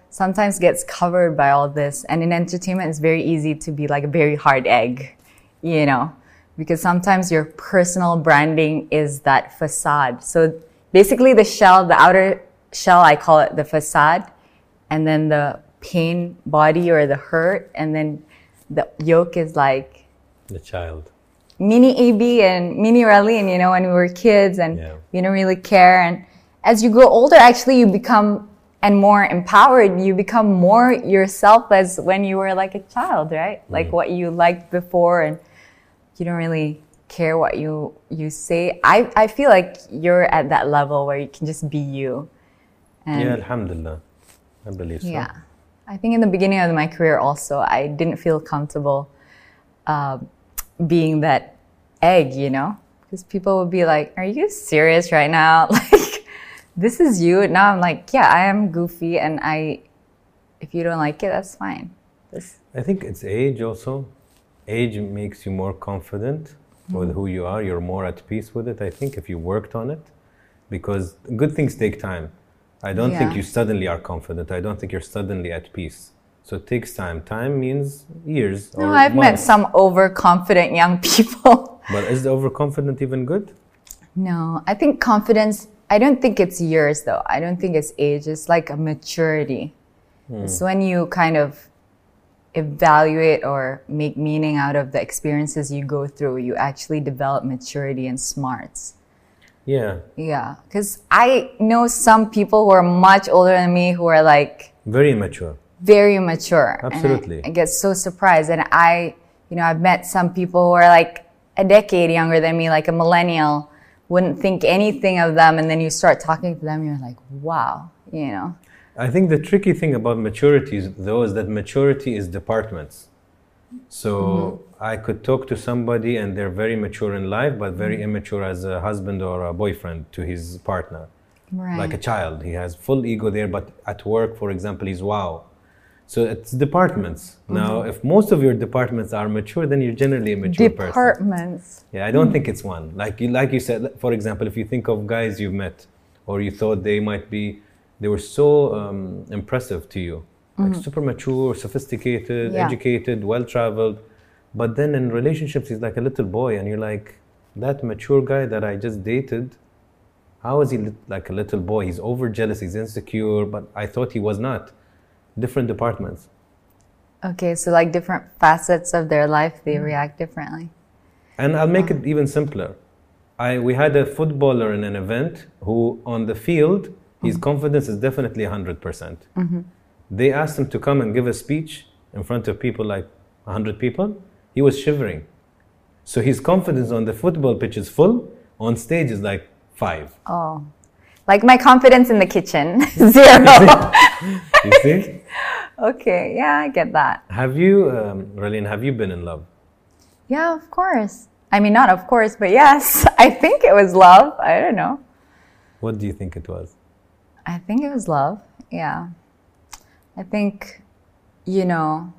sometimes gets covered by all this. And in entertainment, it's very easy to be like a very hard egg, you know, because sometimes your personal branding is that facade. So basically the shell, the outer shell, I call it the facade, and then the pain body or the hurt, and then the yolk is like the child. Mini A B and mini Raylene, you know, when we were kids and Yeah. we don't really care. And as you grow older, actually you become and more empowered, you become more yourself as when you were like a child, right? Like what you liked before, and you don't really care what you you say. I, I feel like you're at that level where you can just be you. And Yeah, alhamdulillah. I believe so. yeah. I think in the beginning of my career also, I didn't feel comfortable uh, being that egg, you know? Because people would be like, are you serious right now? Like, this is you. Now I'm like, yeah, I am goofy, and I, if you don't like it, that's fine. This, I think it's age also. Age makes you more confident with who you are. You're more at peace with it, I think, if you worked on it. Because good things take time. I don't think Yeah. you suddenly are confident. I don't think you're suddenly at peace. So it takes time. Time means years or no, I've met months. some overconfident young people. But is the overconfident even good? No, I think confidence, I don't think it's years though. I don't think it's age. It's like a maturity. It's when you kind of evaluate or make meaning out of the experiences you go through. You actually develop maturity and smarts. Yeah. Yeah, because I know some people who are much older than me who are like Very immature. very mature. Absolutely. And I, I get so surprised. And I, you know, I've met some people who are like a decade younger than me, like a millennial, wouldn't think anything of them. And then you start talking to them, you're like, wow, you know. I think the tricky thing about maturity, is, though, is that maturity is departments. So Mm-hmm. I could talk to somebody and they're very mature in life, but very immature as a husband or a boyfriend to his partner. Right. Like a child. He has full ego there, but at work, for example, he's wow. So it's departments. Now, if most of your departments are mature, then you're generally a mature person. Departments. Yeah, I don't think it's one. Like you, like you said, for example, if you think of guys you've met, or you thought they might be, they were so um, impressive to you, like super mature, sophisticated, Yeah. educated, well-traveled. But then in relationships, he's like a little boy, and you're like, that mature guy that I just dated, how is he li- like a little boy? He's over jealous, he's insecure, but I thought he was not. Different departments. Okay, so like different facets of their life, they react differently. And I'll make it even simpler. I we had a footballer in an event who, on the field, his confidence is definitely one hundred percent. They asked him to come and give a speech in front of people, like one hundred people. He was shivering. So his confidence on the football pitch is full. On stage is like five. Oh, like my confidence in the kitchen, zero. You see? Okay, yeah, I get that. Have you, um, Raylene, have you been in love? Yeah, of course. I mean, not of course, but yes, I think it was love. I don't know. What do you think it was? I think it was love. Yeah. I think, you know,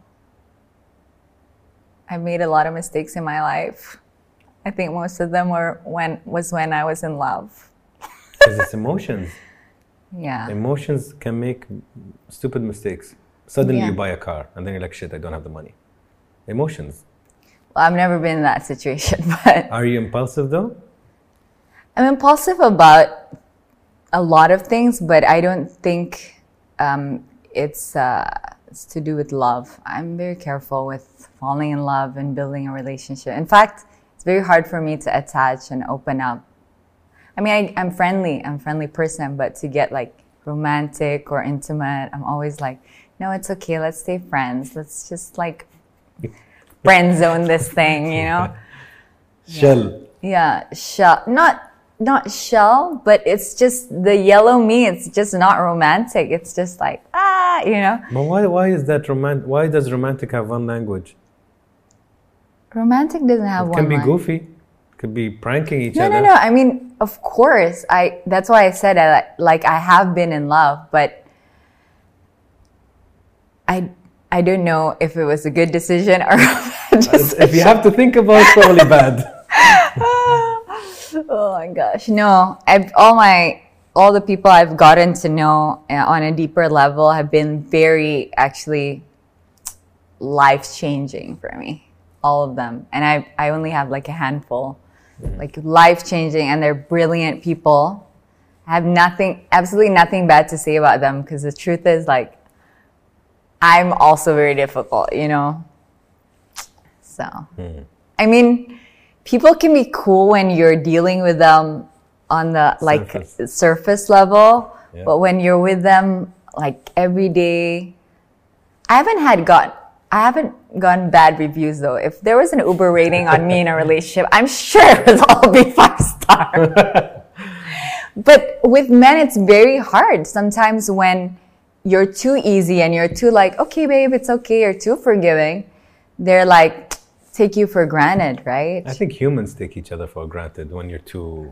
I made a lot of mistakes in my life. I think most of them were when was when I was in love. Because it's emotions. Yeah. Emotions can make stupid mistakes. Suddenly Yeah. you buy a car and then you're like, shit, I don't have the money. Emotions. Well, I've never been in that situation, but Are you impulsive though? I'm impulsive about a lot of things, but I don't think um, it's uh, it's to do with love. I'm very careful with falling in love and building a relationship. In fact, it's very hard for me to attach and open up. I mean, I, I'm friendly. I'm a friendly person, but to get like romantic or intimate, I'm always like, no, it's okay. Let's stay friends. Let's just like friend zone this thing, you know? Shell. Yeah, shell. Not not shell, but it's just the yellow me. It's just not romantic. It's just like ah, you know. But why, why is that romantic? Why does romantic have one language? Romantic doesn't have It one. can be line. goofy. It could be pranking each No, other. no, no. I mean, of course. I. That's why I said I like, like I have been in love, but I I don't know if it was a good decision or a bad decision. If you have to think about it, probably bad. Oh my gosh. No, I've, all my all the people I've gotten to know uh, on a deeper level have been very actually life changing for me. All of them. And I, I only have like a handful, like life changing, and they're brilliant people. I have nothing, absolutely nothing bad to say about them, because the truth is, like, I'm also very difficult, you know? So, mm. I mean, people can be cool when you're dealing with them on the, like, surface, surface level, yeah. But when you're with them, like, every day, I haven't had got, I haven't gotten bad reviews, though. If there was an Uber rating on me in a relationship, I'm sure it would all be five star. But with men, it's very hard. Sometimes when you're too easy and you're too like, okay, babe, it's okay, you're too forgiving, they're like, take you for granted, right? I think humans take each other for granted when you're too...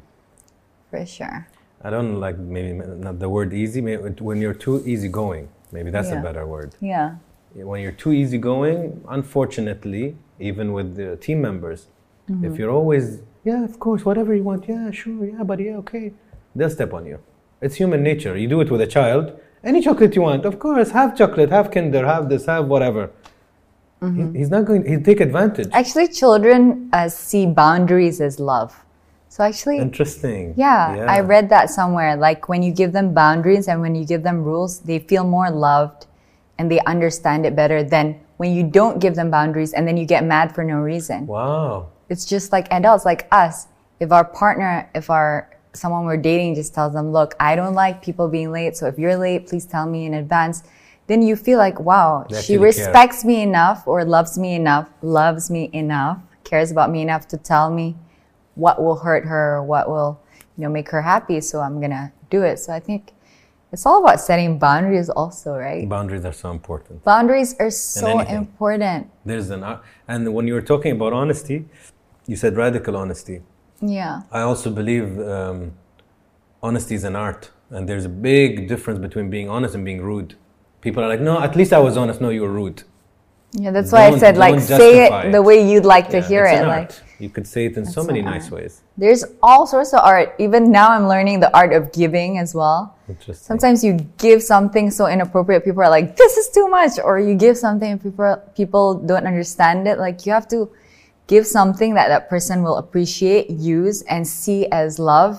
For sure. I don't like, maybe not the word easy, maybe when you're too easygoing. Maybe that's yeah. a better word. Yeah. When you're too easygoing, unfortunately, even with the team members, mm-hmm. if you're always, yeah, of course, whatever you want, yeah, sure, yeah, buddy, yeah, okay, they'll step on you. It's human nature. You do it with a child. Any chocolate you want, of course, have chocolate, have Kinder, have this, have whatever. Mm-hmm. He, he's not going, he'll take advantage. Actually, children uh, see boundaries as love. So actually... Interesting. Yeah, yeah, I read that somewhere. Like when you give them boundaries and when you give them rules, they feel more loved and they understand it better than when you don't give them boundaries and then you get mad for no reason. Wow. It's just like adults, like us. If our partner, if our someone we're dating just tells them, look, I don't like people being late, so if you're late, please tell me in advance. Then you feel like, wow, they she respects care. me enough or loves me enough, loves me enough, cares about me enough to tell me what will hurt her or what will, you know, make her happy, so I'm going to do it. So I think it's all about setting boundaries also, right? Boundaries are so important. Boundaries are so important. There's an, and when you were talking about honesty, you said radical honesty. Yeah. I also believe um, honesty is an art, and there's a big difference between being honest and being rude. People are like, no, at least I was honest. No, you were rude. Yeah, that's why I said, like, say it, it the way you'd like to yeah, hear it's it. An Like, art. You could say it in so many nice art. ways. There's all sorts of art. Even now, I'm learning the art of giving as well. Interesting. Sometimes you give something so inappropriate, people are like, this is too much. Or you give something and people people don't understand it. Like, you have to give something that that person will appreciate, use, and see as love.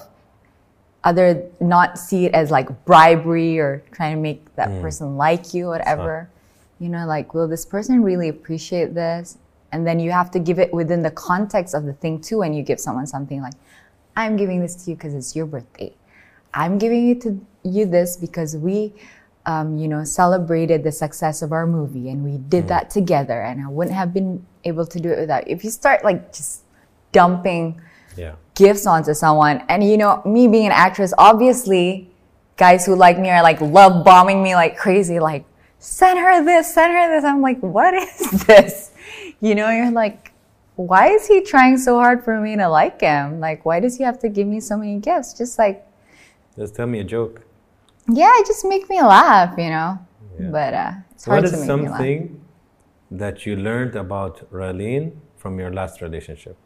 Other, not see it as like bribery or trying to make that mm. person like you, whatever. You know, like, will this person really appreciate this? And then you have to give it within the context of the thing too. When you give someone something like, I'm giving this to you because it's your birthday. I'm giving it to you this because we, um, you know, celebrated the success of our movie and we did mm. that together. And I wouldn't have been able to do it without you. If you start like just dumping yeah. gifts onto someone, and you know, me being an actress, obviously, guys who like me are like love bombing me like crazy, like, send her this, send her this. I'm like, what is this? You know, you're like, why is he trying so hard for me to like him? Like, why does he have to give me so many gifts? Just like... Just tell me a joke. Yeah, it just makes me laugh, you know? Yeah. But uh, it's hard what to make me laugh. What is something that you learned about Raylene from your last relationship?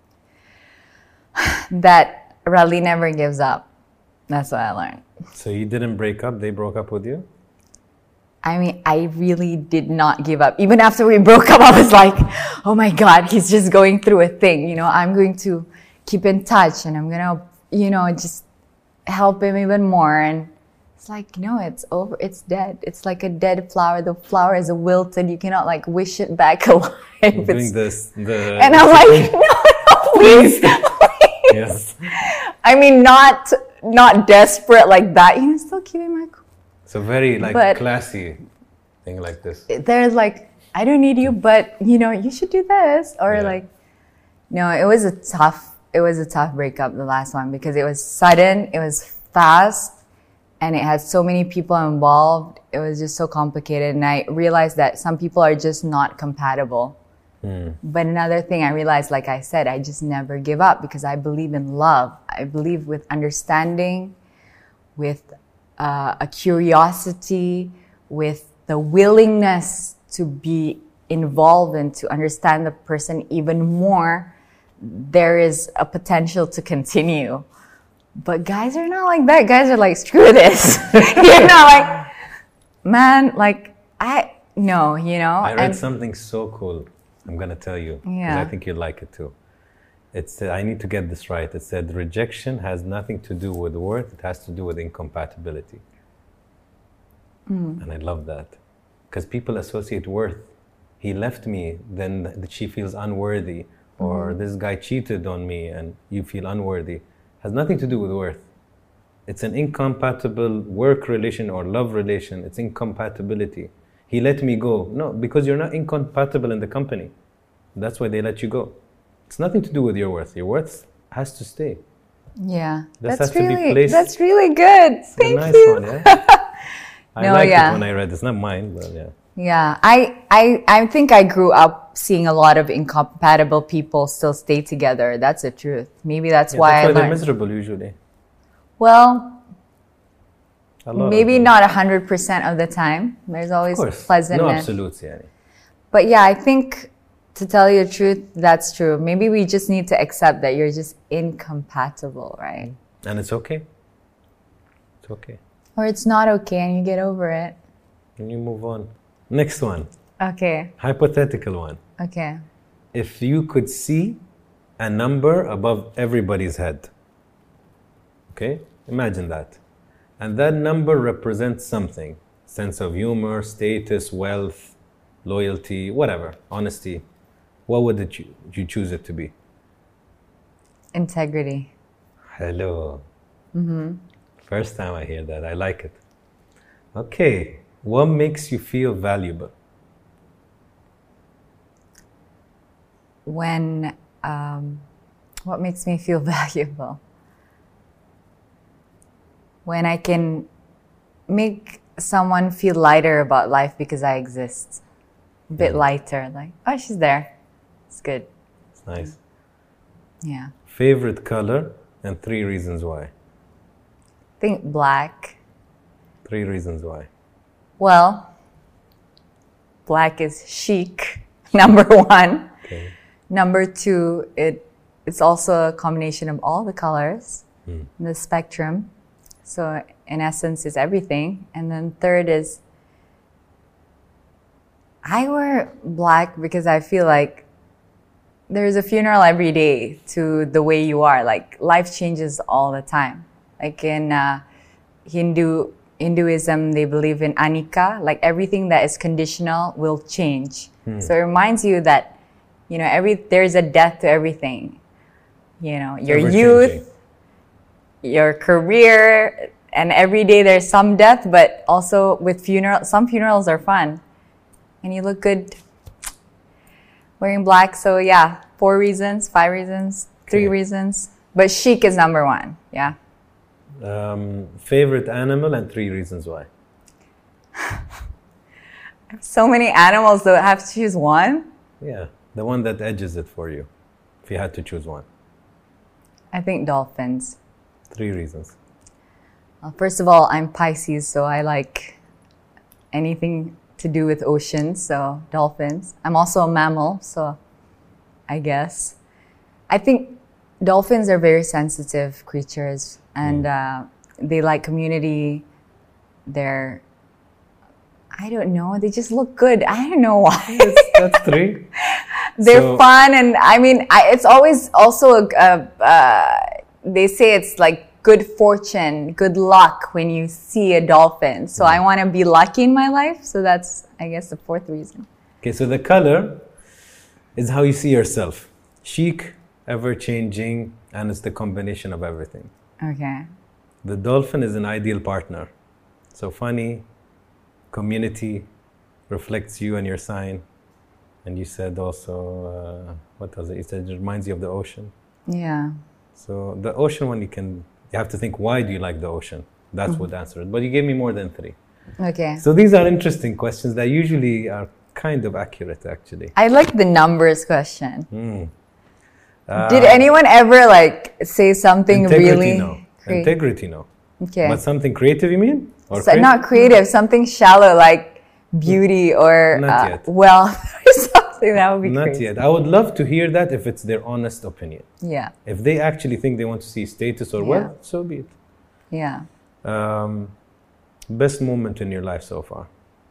That Raylene never gives up. That's what I learned. So you didn't break up, they broke up with you? I mean, I really did not give up. Even after we broke up, I was like, oh my God, he's just going through a thing. You know, I'm going to keep in touch and I'm going to, you know, just help him even more. And it's like, no, it's over. It's dead. It's like a dead flower. The flower is wilted. You cannot like wish it back alive. You're doing this. The, and I'm like, no, no, please, please. Yes. I mean, not, not desperate like that. You know, still keeping my cool. So very like but classy thing like this. There's like, I don't need you, but you know, you should do this. Or yeah. like, no, it was a tough, it was a tough breakup, the last one, because it was sudden, it was fast, and it had so many people involved. It was just so complicated. And I realized that some people are just not compatible. Mm. But another thing I realized, like I said, I just never give up because I believe in love. I believe with understanding, with Uh, a curiosity, with the willingness to be involved and to understand the person even more, there is a potential to continue. But guys are not like that. Guys are like, screw this. You're not like, man, like, I, no, you know. I read and, something so cool. I'm going to tell you. Because Yeah. I think you'd like it too. It's, uh, I need to get this right. It said rejection has nothing to do with worth. It has to do with incompatibility. Mm. And I love that. Because people associate worth. He left me, then th- she feels unworthy. Or Mm. this guy cheated on me and you feel unworthy. Has nothing to do with worth. It's an incompatible work relation or love relation. It's incompatibility. He let me go. No, because you're not incompatible in the company. That's why they let you go. It's nothing to do with your worth. Your worth has to stay. Yeah. This That's has to be really, placed- that's really good. It's Thank a nice you. one, yeah? I No, liked yeah. it when I read it. It's not mine, but yeah. Yeah, I, I, I think I grew up seeing a lot of incompatible people still stay together. That's the truth. Maybe that's Yeah, why that's why I they're learned. miserable usually. Well, A lot of maybe them. not a hundred percent of the time. There's Of always course. pleasantness. No absolutes, yeah. But yeah, I think to tell you the truth, that's true. Maybe we just need to accept that you're just incompatible, right? And it's okay. It's okay. Or it's not okay and you get over it. And you move on. Next one. Okay, Hypothetical one. okay. If you could see a number above everybody's head, okay? Imagine that. And that number represents something. Sense of humor, status, wealth, loyalty, whatever, honesty. What would it, you, you choose it to be? Integrity. Hello. Mm-hmm. First time I hear that. I like it. Okay. What makes you feel valuable? When, um, what makes me feel valuable? When I can make someone feel lighter about life because I exist. A bit Mm. lighter, like, oh, she's there. It's good. It's nice. Yeah. Favorite color and three reasons why. I think black. Three reasons why. Well, black is chic, number one. Okay. Number two, it it's also a combination of all the colors, Mm. the spectrum. So in essence, it's everything. And then third is, I wear black because I feel like there's a funeral every day to the way you are. Like life changes all the time. Like in uh, Hindu Hinduism, they believe in anika. Like everything that is conditional will change. So it reminds you that, you know, every there's a death to everything. You know, your Ever youth, changing. your career, and every day there's some death, but also with funeral, some funerals are fun. And you look good wearing black. So yeah, four reasons, five reasons, three Okay. reasons. But chic is number one. Yeah. Um, favorite animal and three reasons why. So many animals, though, I have to choose one. Yeah, the one that edges it for you, if you had to choose one. I think dolphins. Three reasons. Well, first of all, I'm Pisces, so I like anything to do with oceans, so dolphins. I'm also a mammal, so I guess. I think dolphins are very sensitive creatures, and uh, they like community. They're, I don't know, they just look good. I don't know why. That's, that's three. They're So- fun, and I mean, I, it's always also, a, a, uh, they say it's like good fortune, good luck when you see a dolphin. So I want to be lucky in my life. So that's, I guess, the fourth reason. Okay, so the color is how you see yourself. Chic, ever-changing, and it's the combination of everything. Okay. The dolphin is an ideal partner. So funny, community, reflects you and your sign. And you said also, uh, what was it? You said it reminds you of the ocean. Yeah. So the ocean one, you can, you have to think, why do you like the ocean? That's what answered it. But you gave me more than three. Okay. So these are interesting questions that usually are kind of accurate, actually. I like the numbers question. Mm. Did Uh, anyone ever like say something Integrity, really no. crea- Integrity, no. Okay. But something creative, you mean? Or So creative? not creative, something shallow like beauty or Not uh, yet. wealth or something. think that would be Not crazy. yet. I would love to hear that if it's their honest opinion. Yeah. If they actually think they want to see status or Yeah. well, so be it. Yeah. Um, best moment in your life so far?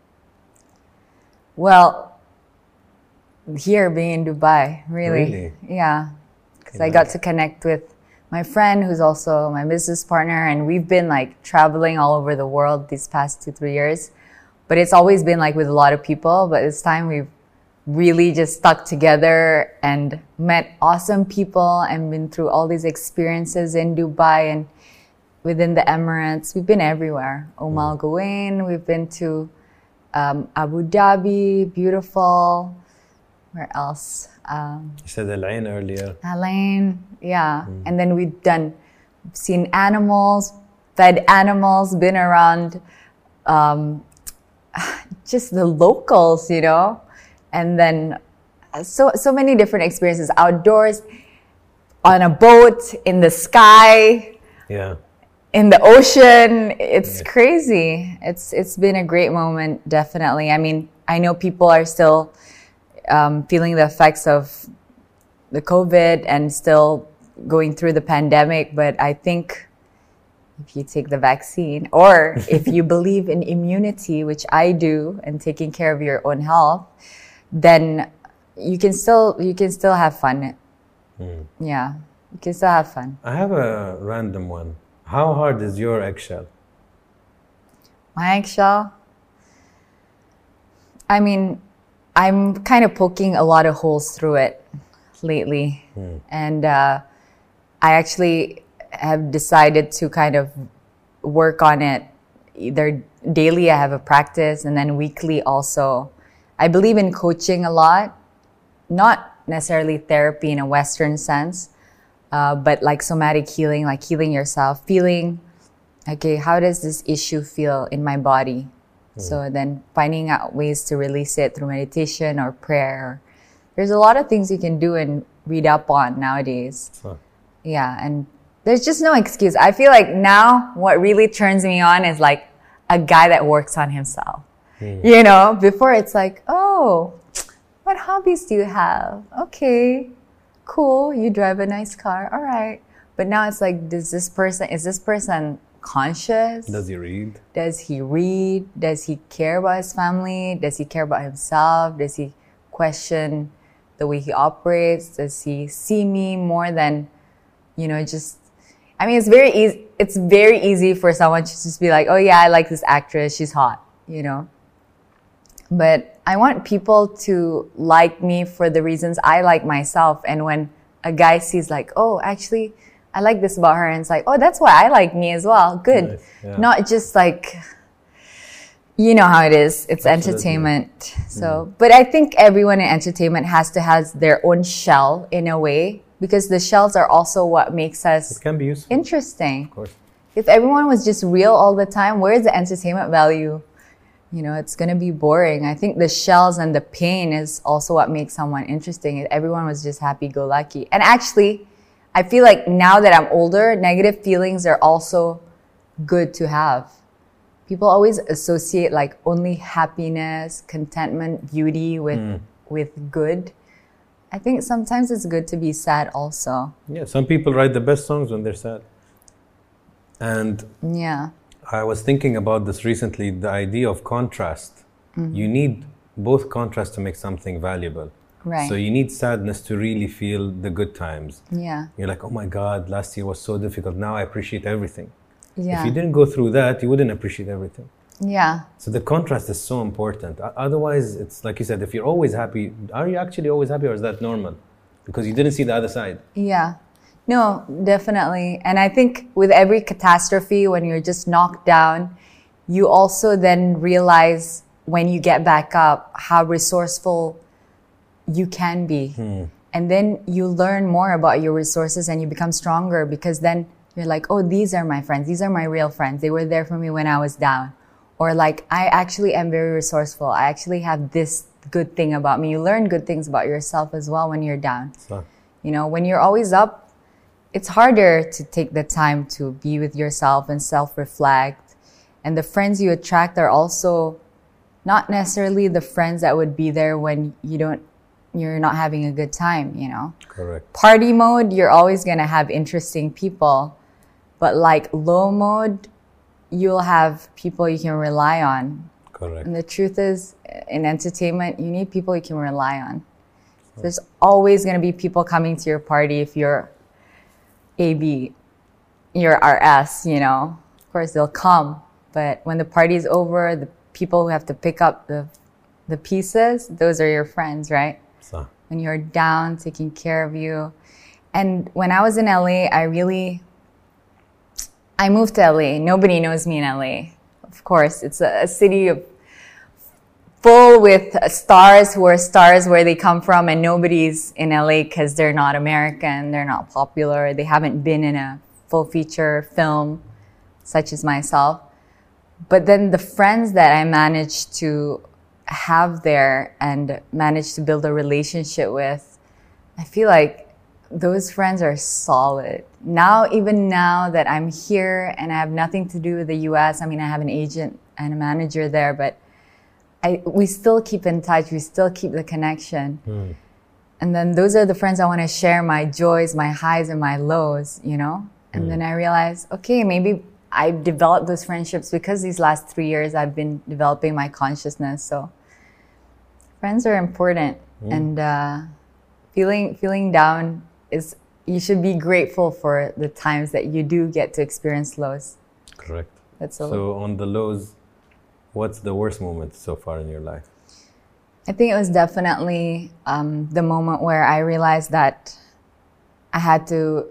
Well, here being in Dubai, really. Really? Yeah. Because Yeah. I got to connect with my friend who's also my business partner, and we've been like traveling all over the world these past two, three years. But it's always been like with a lot of people. But this time we've really just stuck together and met awesome people and been through all these experiences in Dubai and within the Emirates. We've been everywhere. Umm Al Quwain, we've been to um, Abu Dhabi, beautiful. Where else? Um, You said Al Ain earlier. Alain, yeah. And then we've done, seen animals, fed animals, been around um, just the locals, you know. And then so so many different experiences outdoors, on a boat, in the sky, Yeah. in the ocean. It's Yeah. crazy. It's it's been a great moment, definitely. I mean, I know people are still um, feeling the effects of the COVID and still going through the pandemic, but I think if you take the vaccine or if you believe in immunity, which I do, and taking care of your own health, then you can still you can still have fun. Mm. Yeah, you can still have fun. I have a random one. How hard is your eggshell? My eggshell. I mean, I'm kind of poking a lot of holes through it lately, Mm. and uh, I actually have decided to kind of work on it. Either daily, I have a practice, and then weekly also. I believe in coaching a lot, not necessarily therapy in a Western sense, uh, but like somatic healing, like healing yourself, feeling, okay, how does this issue feel in my body? Mm. So then finding out ways to release it through meditation or prayer. There's a lot of things you can do and read up on nowadays. Huh. Yeah, and there's just no excuse. I feel like now what really turns me on is like a guy that works on himself. Mm. You know, before it's like, oh, what hobbies do you have? Okay, cool. You drive a nice car. All right. But now it's like, does this person, is this person conscious? Does he read? Does he read? Does he care about his family? Does he care about himself? Does he question the way he operates? Does he see me more than, you know, just, I mean, it's very easy. It's very easy for someone to just be like, oh yeah, I like this actress. She's hot, you know. But I want people to like me for the reasons I like myself. And when a guy sees like, oh, actually, I like this about her. And it's like, oh, that's why I like me as well. Good. Nice. Yeah. Not just like, you know how it is. It's Absolutely. Entertainment. So, but I think everyone in entertainment has to have their own shell in a way, because the shells are also what makes us It can be useful. interesting. Of course. If everyone was just real all the time, where's the entertainment value? You know, it's going to be boring. I think the shells and the pain is also what makes someone interesting. If everyone was just happy-go-lucky. And actually, I feel like now that I'm older, negative feelings are also good to have. People always associate like only happiness, contentment, beauty with Mm. with good. I think sometimes it's good to be sad also. Yeah, some people write the best songs when they're sad. And Yeah. I was thinking about this recently, the idea of contrast. Mm-hmm. You need both contrast to make something valuable. Right. So you need sadness to really feel the good times. Yeah. You're like, oh my God, last year was so difficult. Now I appreciate everything. Yeah. If you didn't go through that, you wouldn't appreciate everything. Yeah. So the contrast is so important. O- Otherwise, it's like you said, if you're always happy, are you actually always happy, or is that normal? Because you didn't see the other side. Yeah. No, definitely. And I think with every catastrophe, when you're just knocked down, you also then realize when you get back up how resourceful you can be. Hmm. And then you learn more about your resources and you become stronger, because then you're like, oh, these are my friends. These are my real friends. They were there for me when I was down. Or like, I actually am very resourceful. I actually have this good thing about me. You learn good things about yourself as well when you're down. So, You know, when you're always up, it's harder to take the time to be with yourself and self-reflect. And the friends you attract are also not necessarily the friends that would be there when you don't you're not having a good time, you know. Correct. Party mode, you're always going to have interesting people. But like low mode, you'll have people you can rely on. Correct. And the truth is, in entertainment, you need people you can rely on. So there's always going to be people coming to your party if you're A B, you're R S, you know. Of course, they'll come. But when the party's over, the people who have to pick up the the pieces, those are your friends, right? So. When you're down, taking care of you. And when I was in L A, I really... I moved to L A. Nobody knows me in L A. Of course, it's a, a city of full with stars who are stars where they come from, and nobody's in L A because they're not American, they're not popular, they haven't been in a full feature film, such as myself. But then the friends that I managed to have there and managed to build a relationship with, I feel like those friends are solid. Now, even now that I'm here and I have nothing to do with the U S, I mean, I have an agent and a manager there, but I, we still keep in touch. We still keep the connection. Mm. And then those are the friends I want to share my joys, my highs, and my lows, you know? And mm. then I realized, okay, maybe I've developed those friendships because these last three years I've been developing my consciousness. So friends are important. Mm. And uh, feeling feeling down is, you should be grateful for the times that you do get to experience lows. Correct. That's so. So on the lows, what's the worst moment so far in your life? I think it was definitely um, the moment where I realized that I had to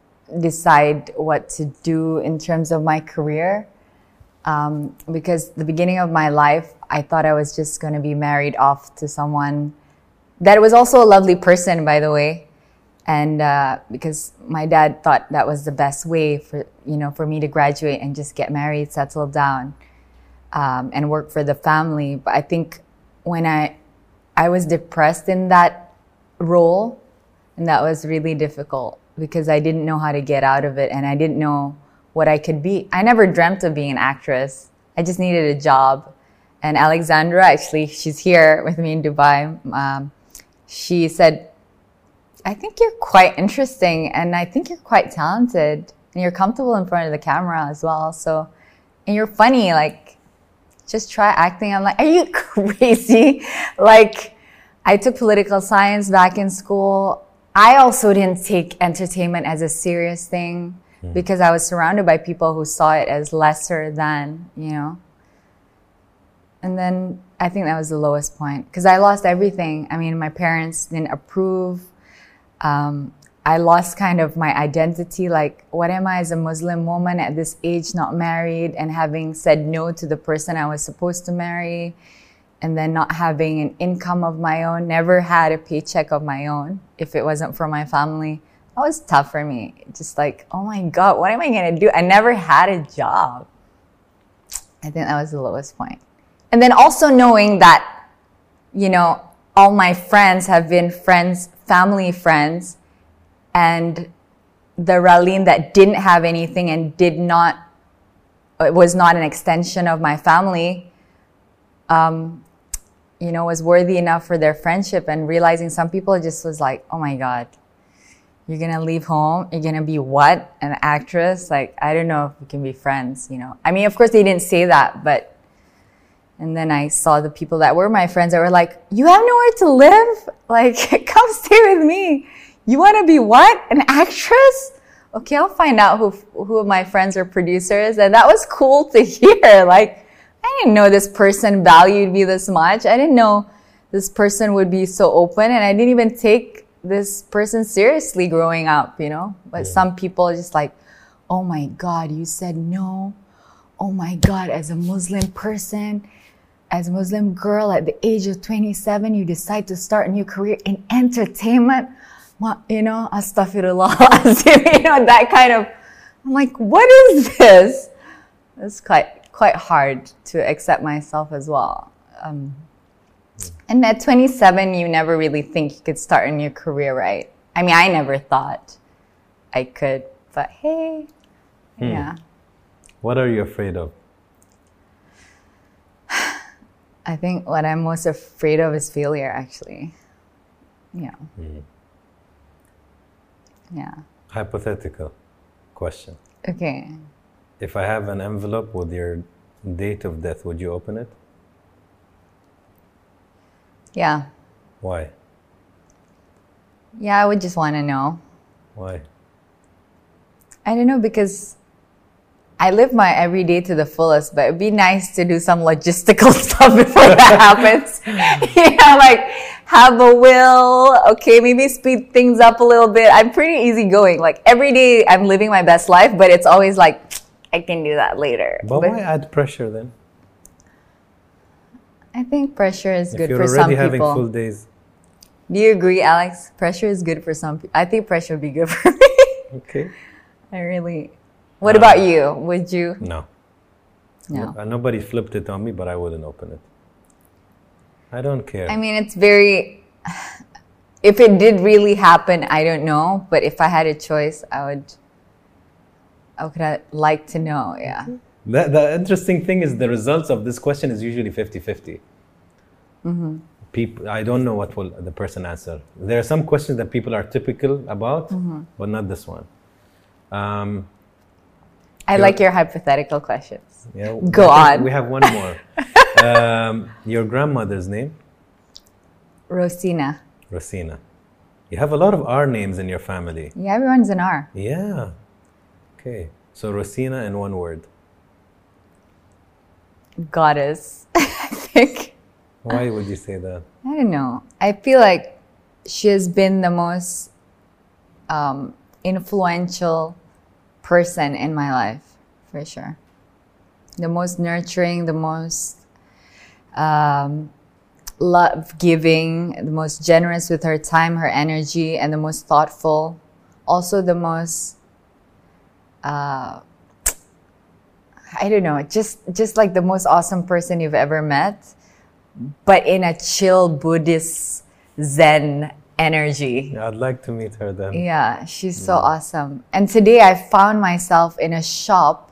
decide what to do in terms of my career. Um, because the beginning of my life, I thought I was just going to be married off to someone that was also a lovely person, by the way. And uh, because my dad thought that was the best way for, you know, for me to graduate and just get married, settle down. Um, and work for the family. But I think when I I was depressed in that role, and that was really difficult because I didn't know how to get out of it, and I didn't know what I could be. I never dreamt of being an actress. I just needed a job. And Alexandra, actually, she's here with me in Dubai. Um, she said, I think you're quite interesting, and I think you're quite talented, and you're comfortable in front of the camera as well. So, and you're funny, like, just try acting. I'm like, are you crazy? Like, I took political science back in school. I also didn't take entertainment as a serious thing mm. because I was surrounded by people who saw it as lesser than, you know. And then I think that was the lowest point because I lost everything. I mean, my parents didn't approve. Um, I lost kind of my identity, like, what am I as a Muslim woman at this age, not married, and having said no to the person I was supposed to marry, and then not having an income of my own, never had a paycheck of my own if it wasn't for my family. That was tough for me. Just like, oh my God, what am I going to do? I never had a job. I think that was the lowest point. And then also knowing that, you know, all my friends have been friends, family friends, and the Raleen that didn't have anything and did not, it was not an extension of my family, um, you know, was worthy enough for their friendship. And realizing some people just was like, oh my God, you're going to leave home? You're going to be what? An actress? Like, I don't know if we can be friends, you know. I mean, of course they didn't say that, but, and then I saw the people that were my friends that were like, you have nowhere to live? Like, come stay with me. You want to be what? An actress? Okay, I'll find out who who of my friends are producers. And that was cool to hear. Like, I didn't know this person valued me this much. I didn't know this person would be so open. And I didn't even take this person seriously growing up, you know. But yeah. Some people are just like, oh my God, you said no. Oh my God, as a Muslim person, as a Muslim girl at the age of twenty-seven, you decide to start a new career in entertainment. You know, astaghfirullah, you know, that kind of, I'm like, what is this? It's quite, quite hard to accept myself as well. Um, and at twenty-seven, you never really think you could start a new career, right? I mean, I never thought I could, but hey, hmm. yeah. What are you afraid of? I think what I'm most afraid of is failure, actually. Yeah. Mm. Yeah. Hypothetical question. Okay. If I have an envelope with your date of death, would you open it? Yeah. Why? Yeah, I would just want to know. Why? I don't know, because I live my everyday to the fullest, but it'd be nice to do some logistical stuff before that happens. Yeah, like have a will. Okay, maybe speed things up a little bit. I'm pretty easygoing. Like every day I'm living my best life, but it's always like, I can do that later. But, But why add pressure then? I think pressure is If good you're for already some having people. full days. Do you agree, Alex? Pressure is good for some people. I think pressure would be good for me. Okay. I really. What Uh, about you? Would you? No. No. No, nobody flipped it on me, but I wouldn't open it. I don't care. I mean, it's very. If it did really happen, I don't know. But if I had a choice, I would. I would uh, like to know. Yeah. The, the interesting thing is the results of this question is usually fifty-fifty. Mm-hmm. People, I don't know what will the person answer. There are some questions that people are typical about, Mm-hmm. but not this one. Um, I Your- like your hypothetical questions. yeah, Go I think on. We have one more. um, your grandmother's name? Rosina. Rosina. You have a lot of R names in your family. Yeah, everyone's an R. Yeah. Okay. So Rosina in one word. Goddess. I think. Why would you say that? I don't know. I feel like she has been the most um, influential person in my life, for sure. The most nurturing, the most um, love giving, the most generous with her time, her energy, and the most thoughtful. Also, the most, uh, I don't know, just just like the most awesome person you've ever met, but in a chill Buddhist Zen energy. Yeah, I'd like to meet her then. Yeah, she's so awesome. And today I found myself in a shop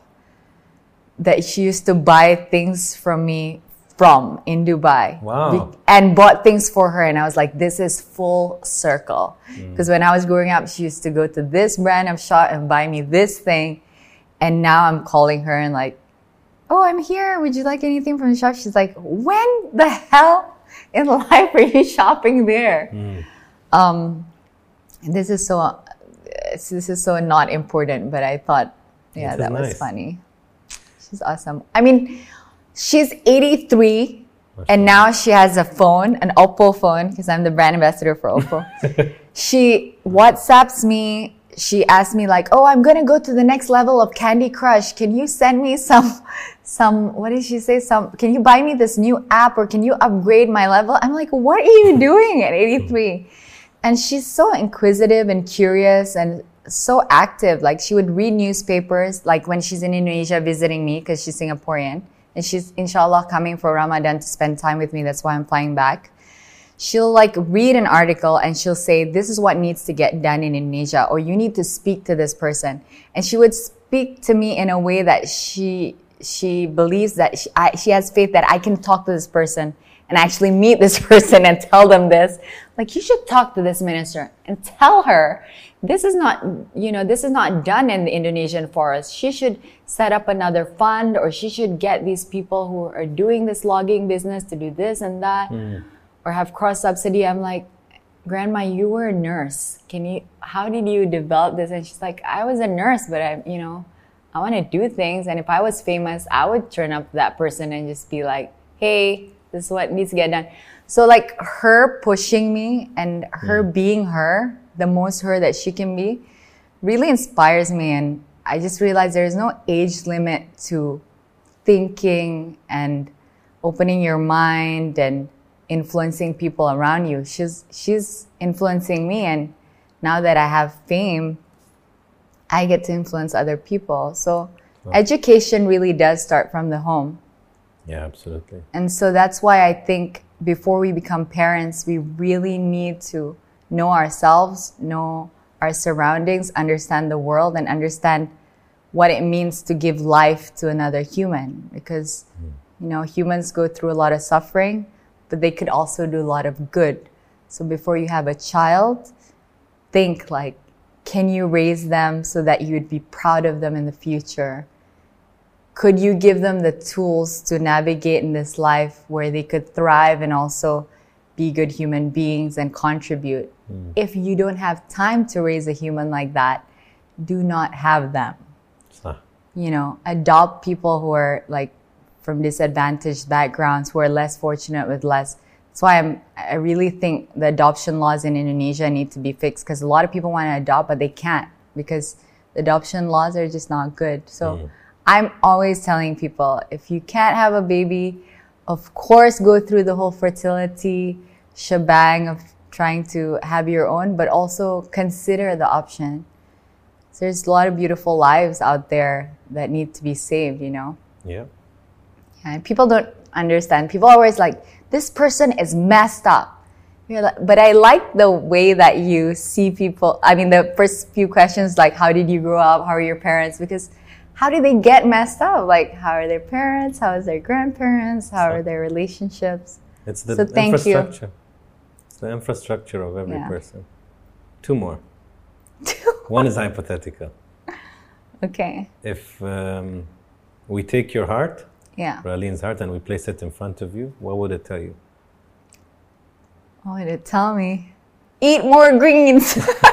that she used to buy things from me from in Dubai. Wow. Be- and bought things for her. And I was like, this is full circle. Because when I was growing up, she used to go to this brand of shop and buy me this thing. And now I'm calling her and like, oh, I'm here. Would you like anything from the shop? She's like, when the hell in life are you shopping there? Mm. Um, this is so uh, this is so not important, but I thought, yeah, This is that was nice. funny. She's awesome. I mean, she's eighty-three, and now she has a phone, an Oppo phone, because I'm the brand ambassador for Oppo. She WhatsApps me. She asked me like, "Oh, I'm gonna go to the next level of Candy Crush. Can you send me some, some? What did she say? Some? Can you buy me this new app, or can you upgrade my level?" I'm like, "What are you doing at eighty-three?" And she's so inquisitive and curious and so active. Like she would read newspapers, like when she's in Indonesia visiting me because she's Singaporean. And she's, inshallah, coming for Ramadan to spend time with me. That's why I'm flying back. She'll like read an article and she'll say, this is what needs to get done in Indonesia, or you need to speak to this person. And she would speak to me in a way that she she believes that she, I, she has faith that I can talk to this person and actually meet this person and tell them this. Like, you should talk to this minister and tell her this is not, you know, this is not done in the Indonesian forest. She should set up another fund, or she should get these people who are doing this logging business to do this and that, Mm. or have cross subsidy. I'm like, Grandma, you were a nurse. Can you, how did you develop this? And she's like, I was a nurse, but I, you know, I want to do things. And if I was famous, I would turn up to that person and just be like, hey, this is what needs to get done. So like her pushing me and her Mm. being her, the most her that she can be, really inspires me. And I just realized there is no age limit to thinking and opening your mind and influencing people around you. She's she's influencing me, and now that I have fame, I get to influence other people. So Wow. education really does start from the home. Yeah, absolutely. And so that's why I think before we become parents, we really need to know ourselves, know our surroundings, understand the world, and understand what it means to give life to another human. Because, you know, humans go through a lot of suffering, but they could also do a lot of good. So before you have a child, think like, can you raise them so that you would be proud of them in the future? Could you give them the tools to navigate in this life where they could thrive and also be good human beings and contribute? Mm. If you don't have time to raise a human like that, do not have them. Huh. You know, adopt people who are like from disadvantaged backgrounds, who are less fortunate with less. That's why I'm, I really think the adoption laws in Indonesia need to be fixed, because a lot of people want to adopt, but they can't because the adoption laws are just not good. So mm. I'm always telling people, if you can't have a baby, of course, go through the whole fertility shebang of trying to have your own, but also consider the option. So there's a lot of beautiful lives out there that need to be saved, you know? Yeah. And people don't understand. People are always like, this person is messed up. You're like, but I like the way that you see people. I mean, the first few questions, like, how did you grow up? How are your parents? Because how do they get messed up? Like, how are their parents? How is their grandparents? How so, are their relationships? It's the so thank infrastructure. You. It's the infrastructure of every yeah. person. Two more. Two One is hypothetical. Okay. If um, we take your heart, yeah. Ralene's heart, and we place it in front of you, what would it tell you? What would it tell me? Eat more greens. Stop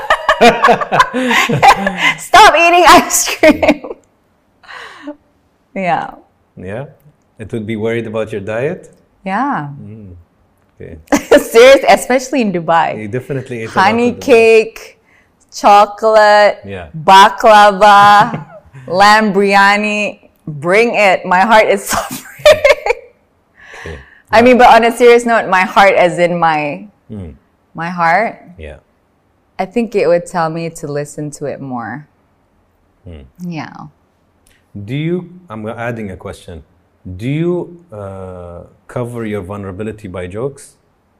eating ice cream. Yeah. Yeah? It would be worried about your diet? Yeah. Mm. Okay. Seriously, especially in Dubai. You definitely ate honey cake, chocolate, yeah. baklava, lamb biryani. Bring it. My heart is suffering. Okay. I mean, but on a serious note, my heart as in my mm. my heart. Yeah. I think it would tell me to listen to it more. Mm. Yeah. Do you, I'm adding a question. Do you uh, cover your vulnerability by jokes?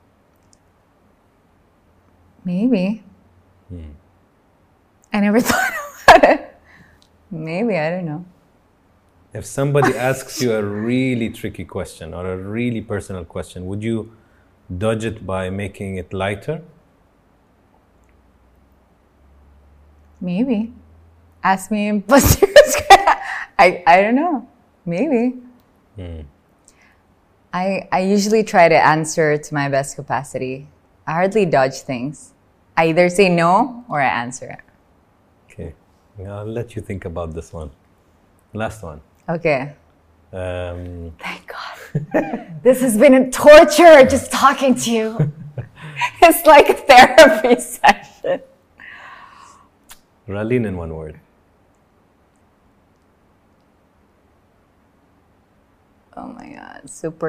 Maybe. Mm. I never thought about it. Maybe, I don't know. If somebody asks you a really tricky question or a really personal question, would you dodge it by making it lighter? Maybe. Ask me, but I I don't know. Maybe. Hmm. I I usually try to answer to my best capacity. I hardly dodge things. I either say no or I answer it. Okay. I'll let you think about this one. Last one. Okay. Um, Thank God. This has been a torture just talking to you. It's like a therapy session. Ralene in one word. Oh my God.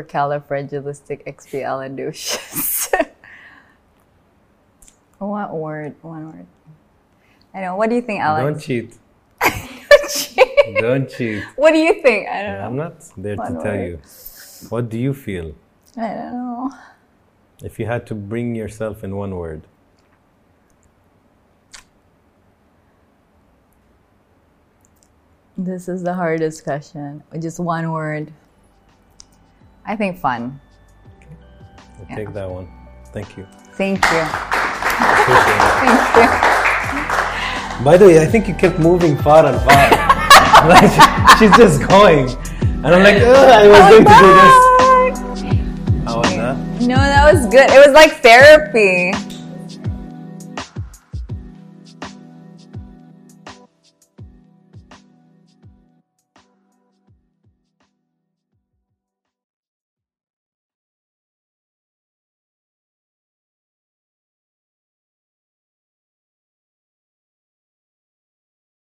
Supercalifragilisticexpialidocious. What word? One word. I know. What do you think, Alex? Don't cheat. Don't cheat. Don't cheat. What do you think? I don't know. I'm not there One to tell word. you. What do you feel? I don't know. If you had to bring yourself in one word. This is the hardest question. Just one word. I think fun. Okay. I'll Yeah. take that one. Thank you. Thank you. Appreciate it. Thank you. By the way, I think you kept moving far and far. Like, she's just going. And I'm like, oh, I was going to do this. How was that? No, that was good. It was like therapy.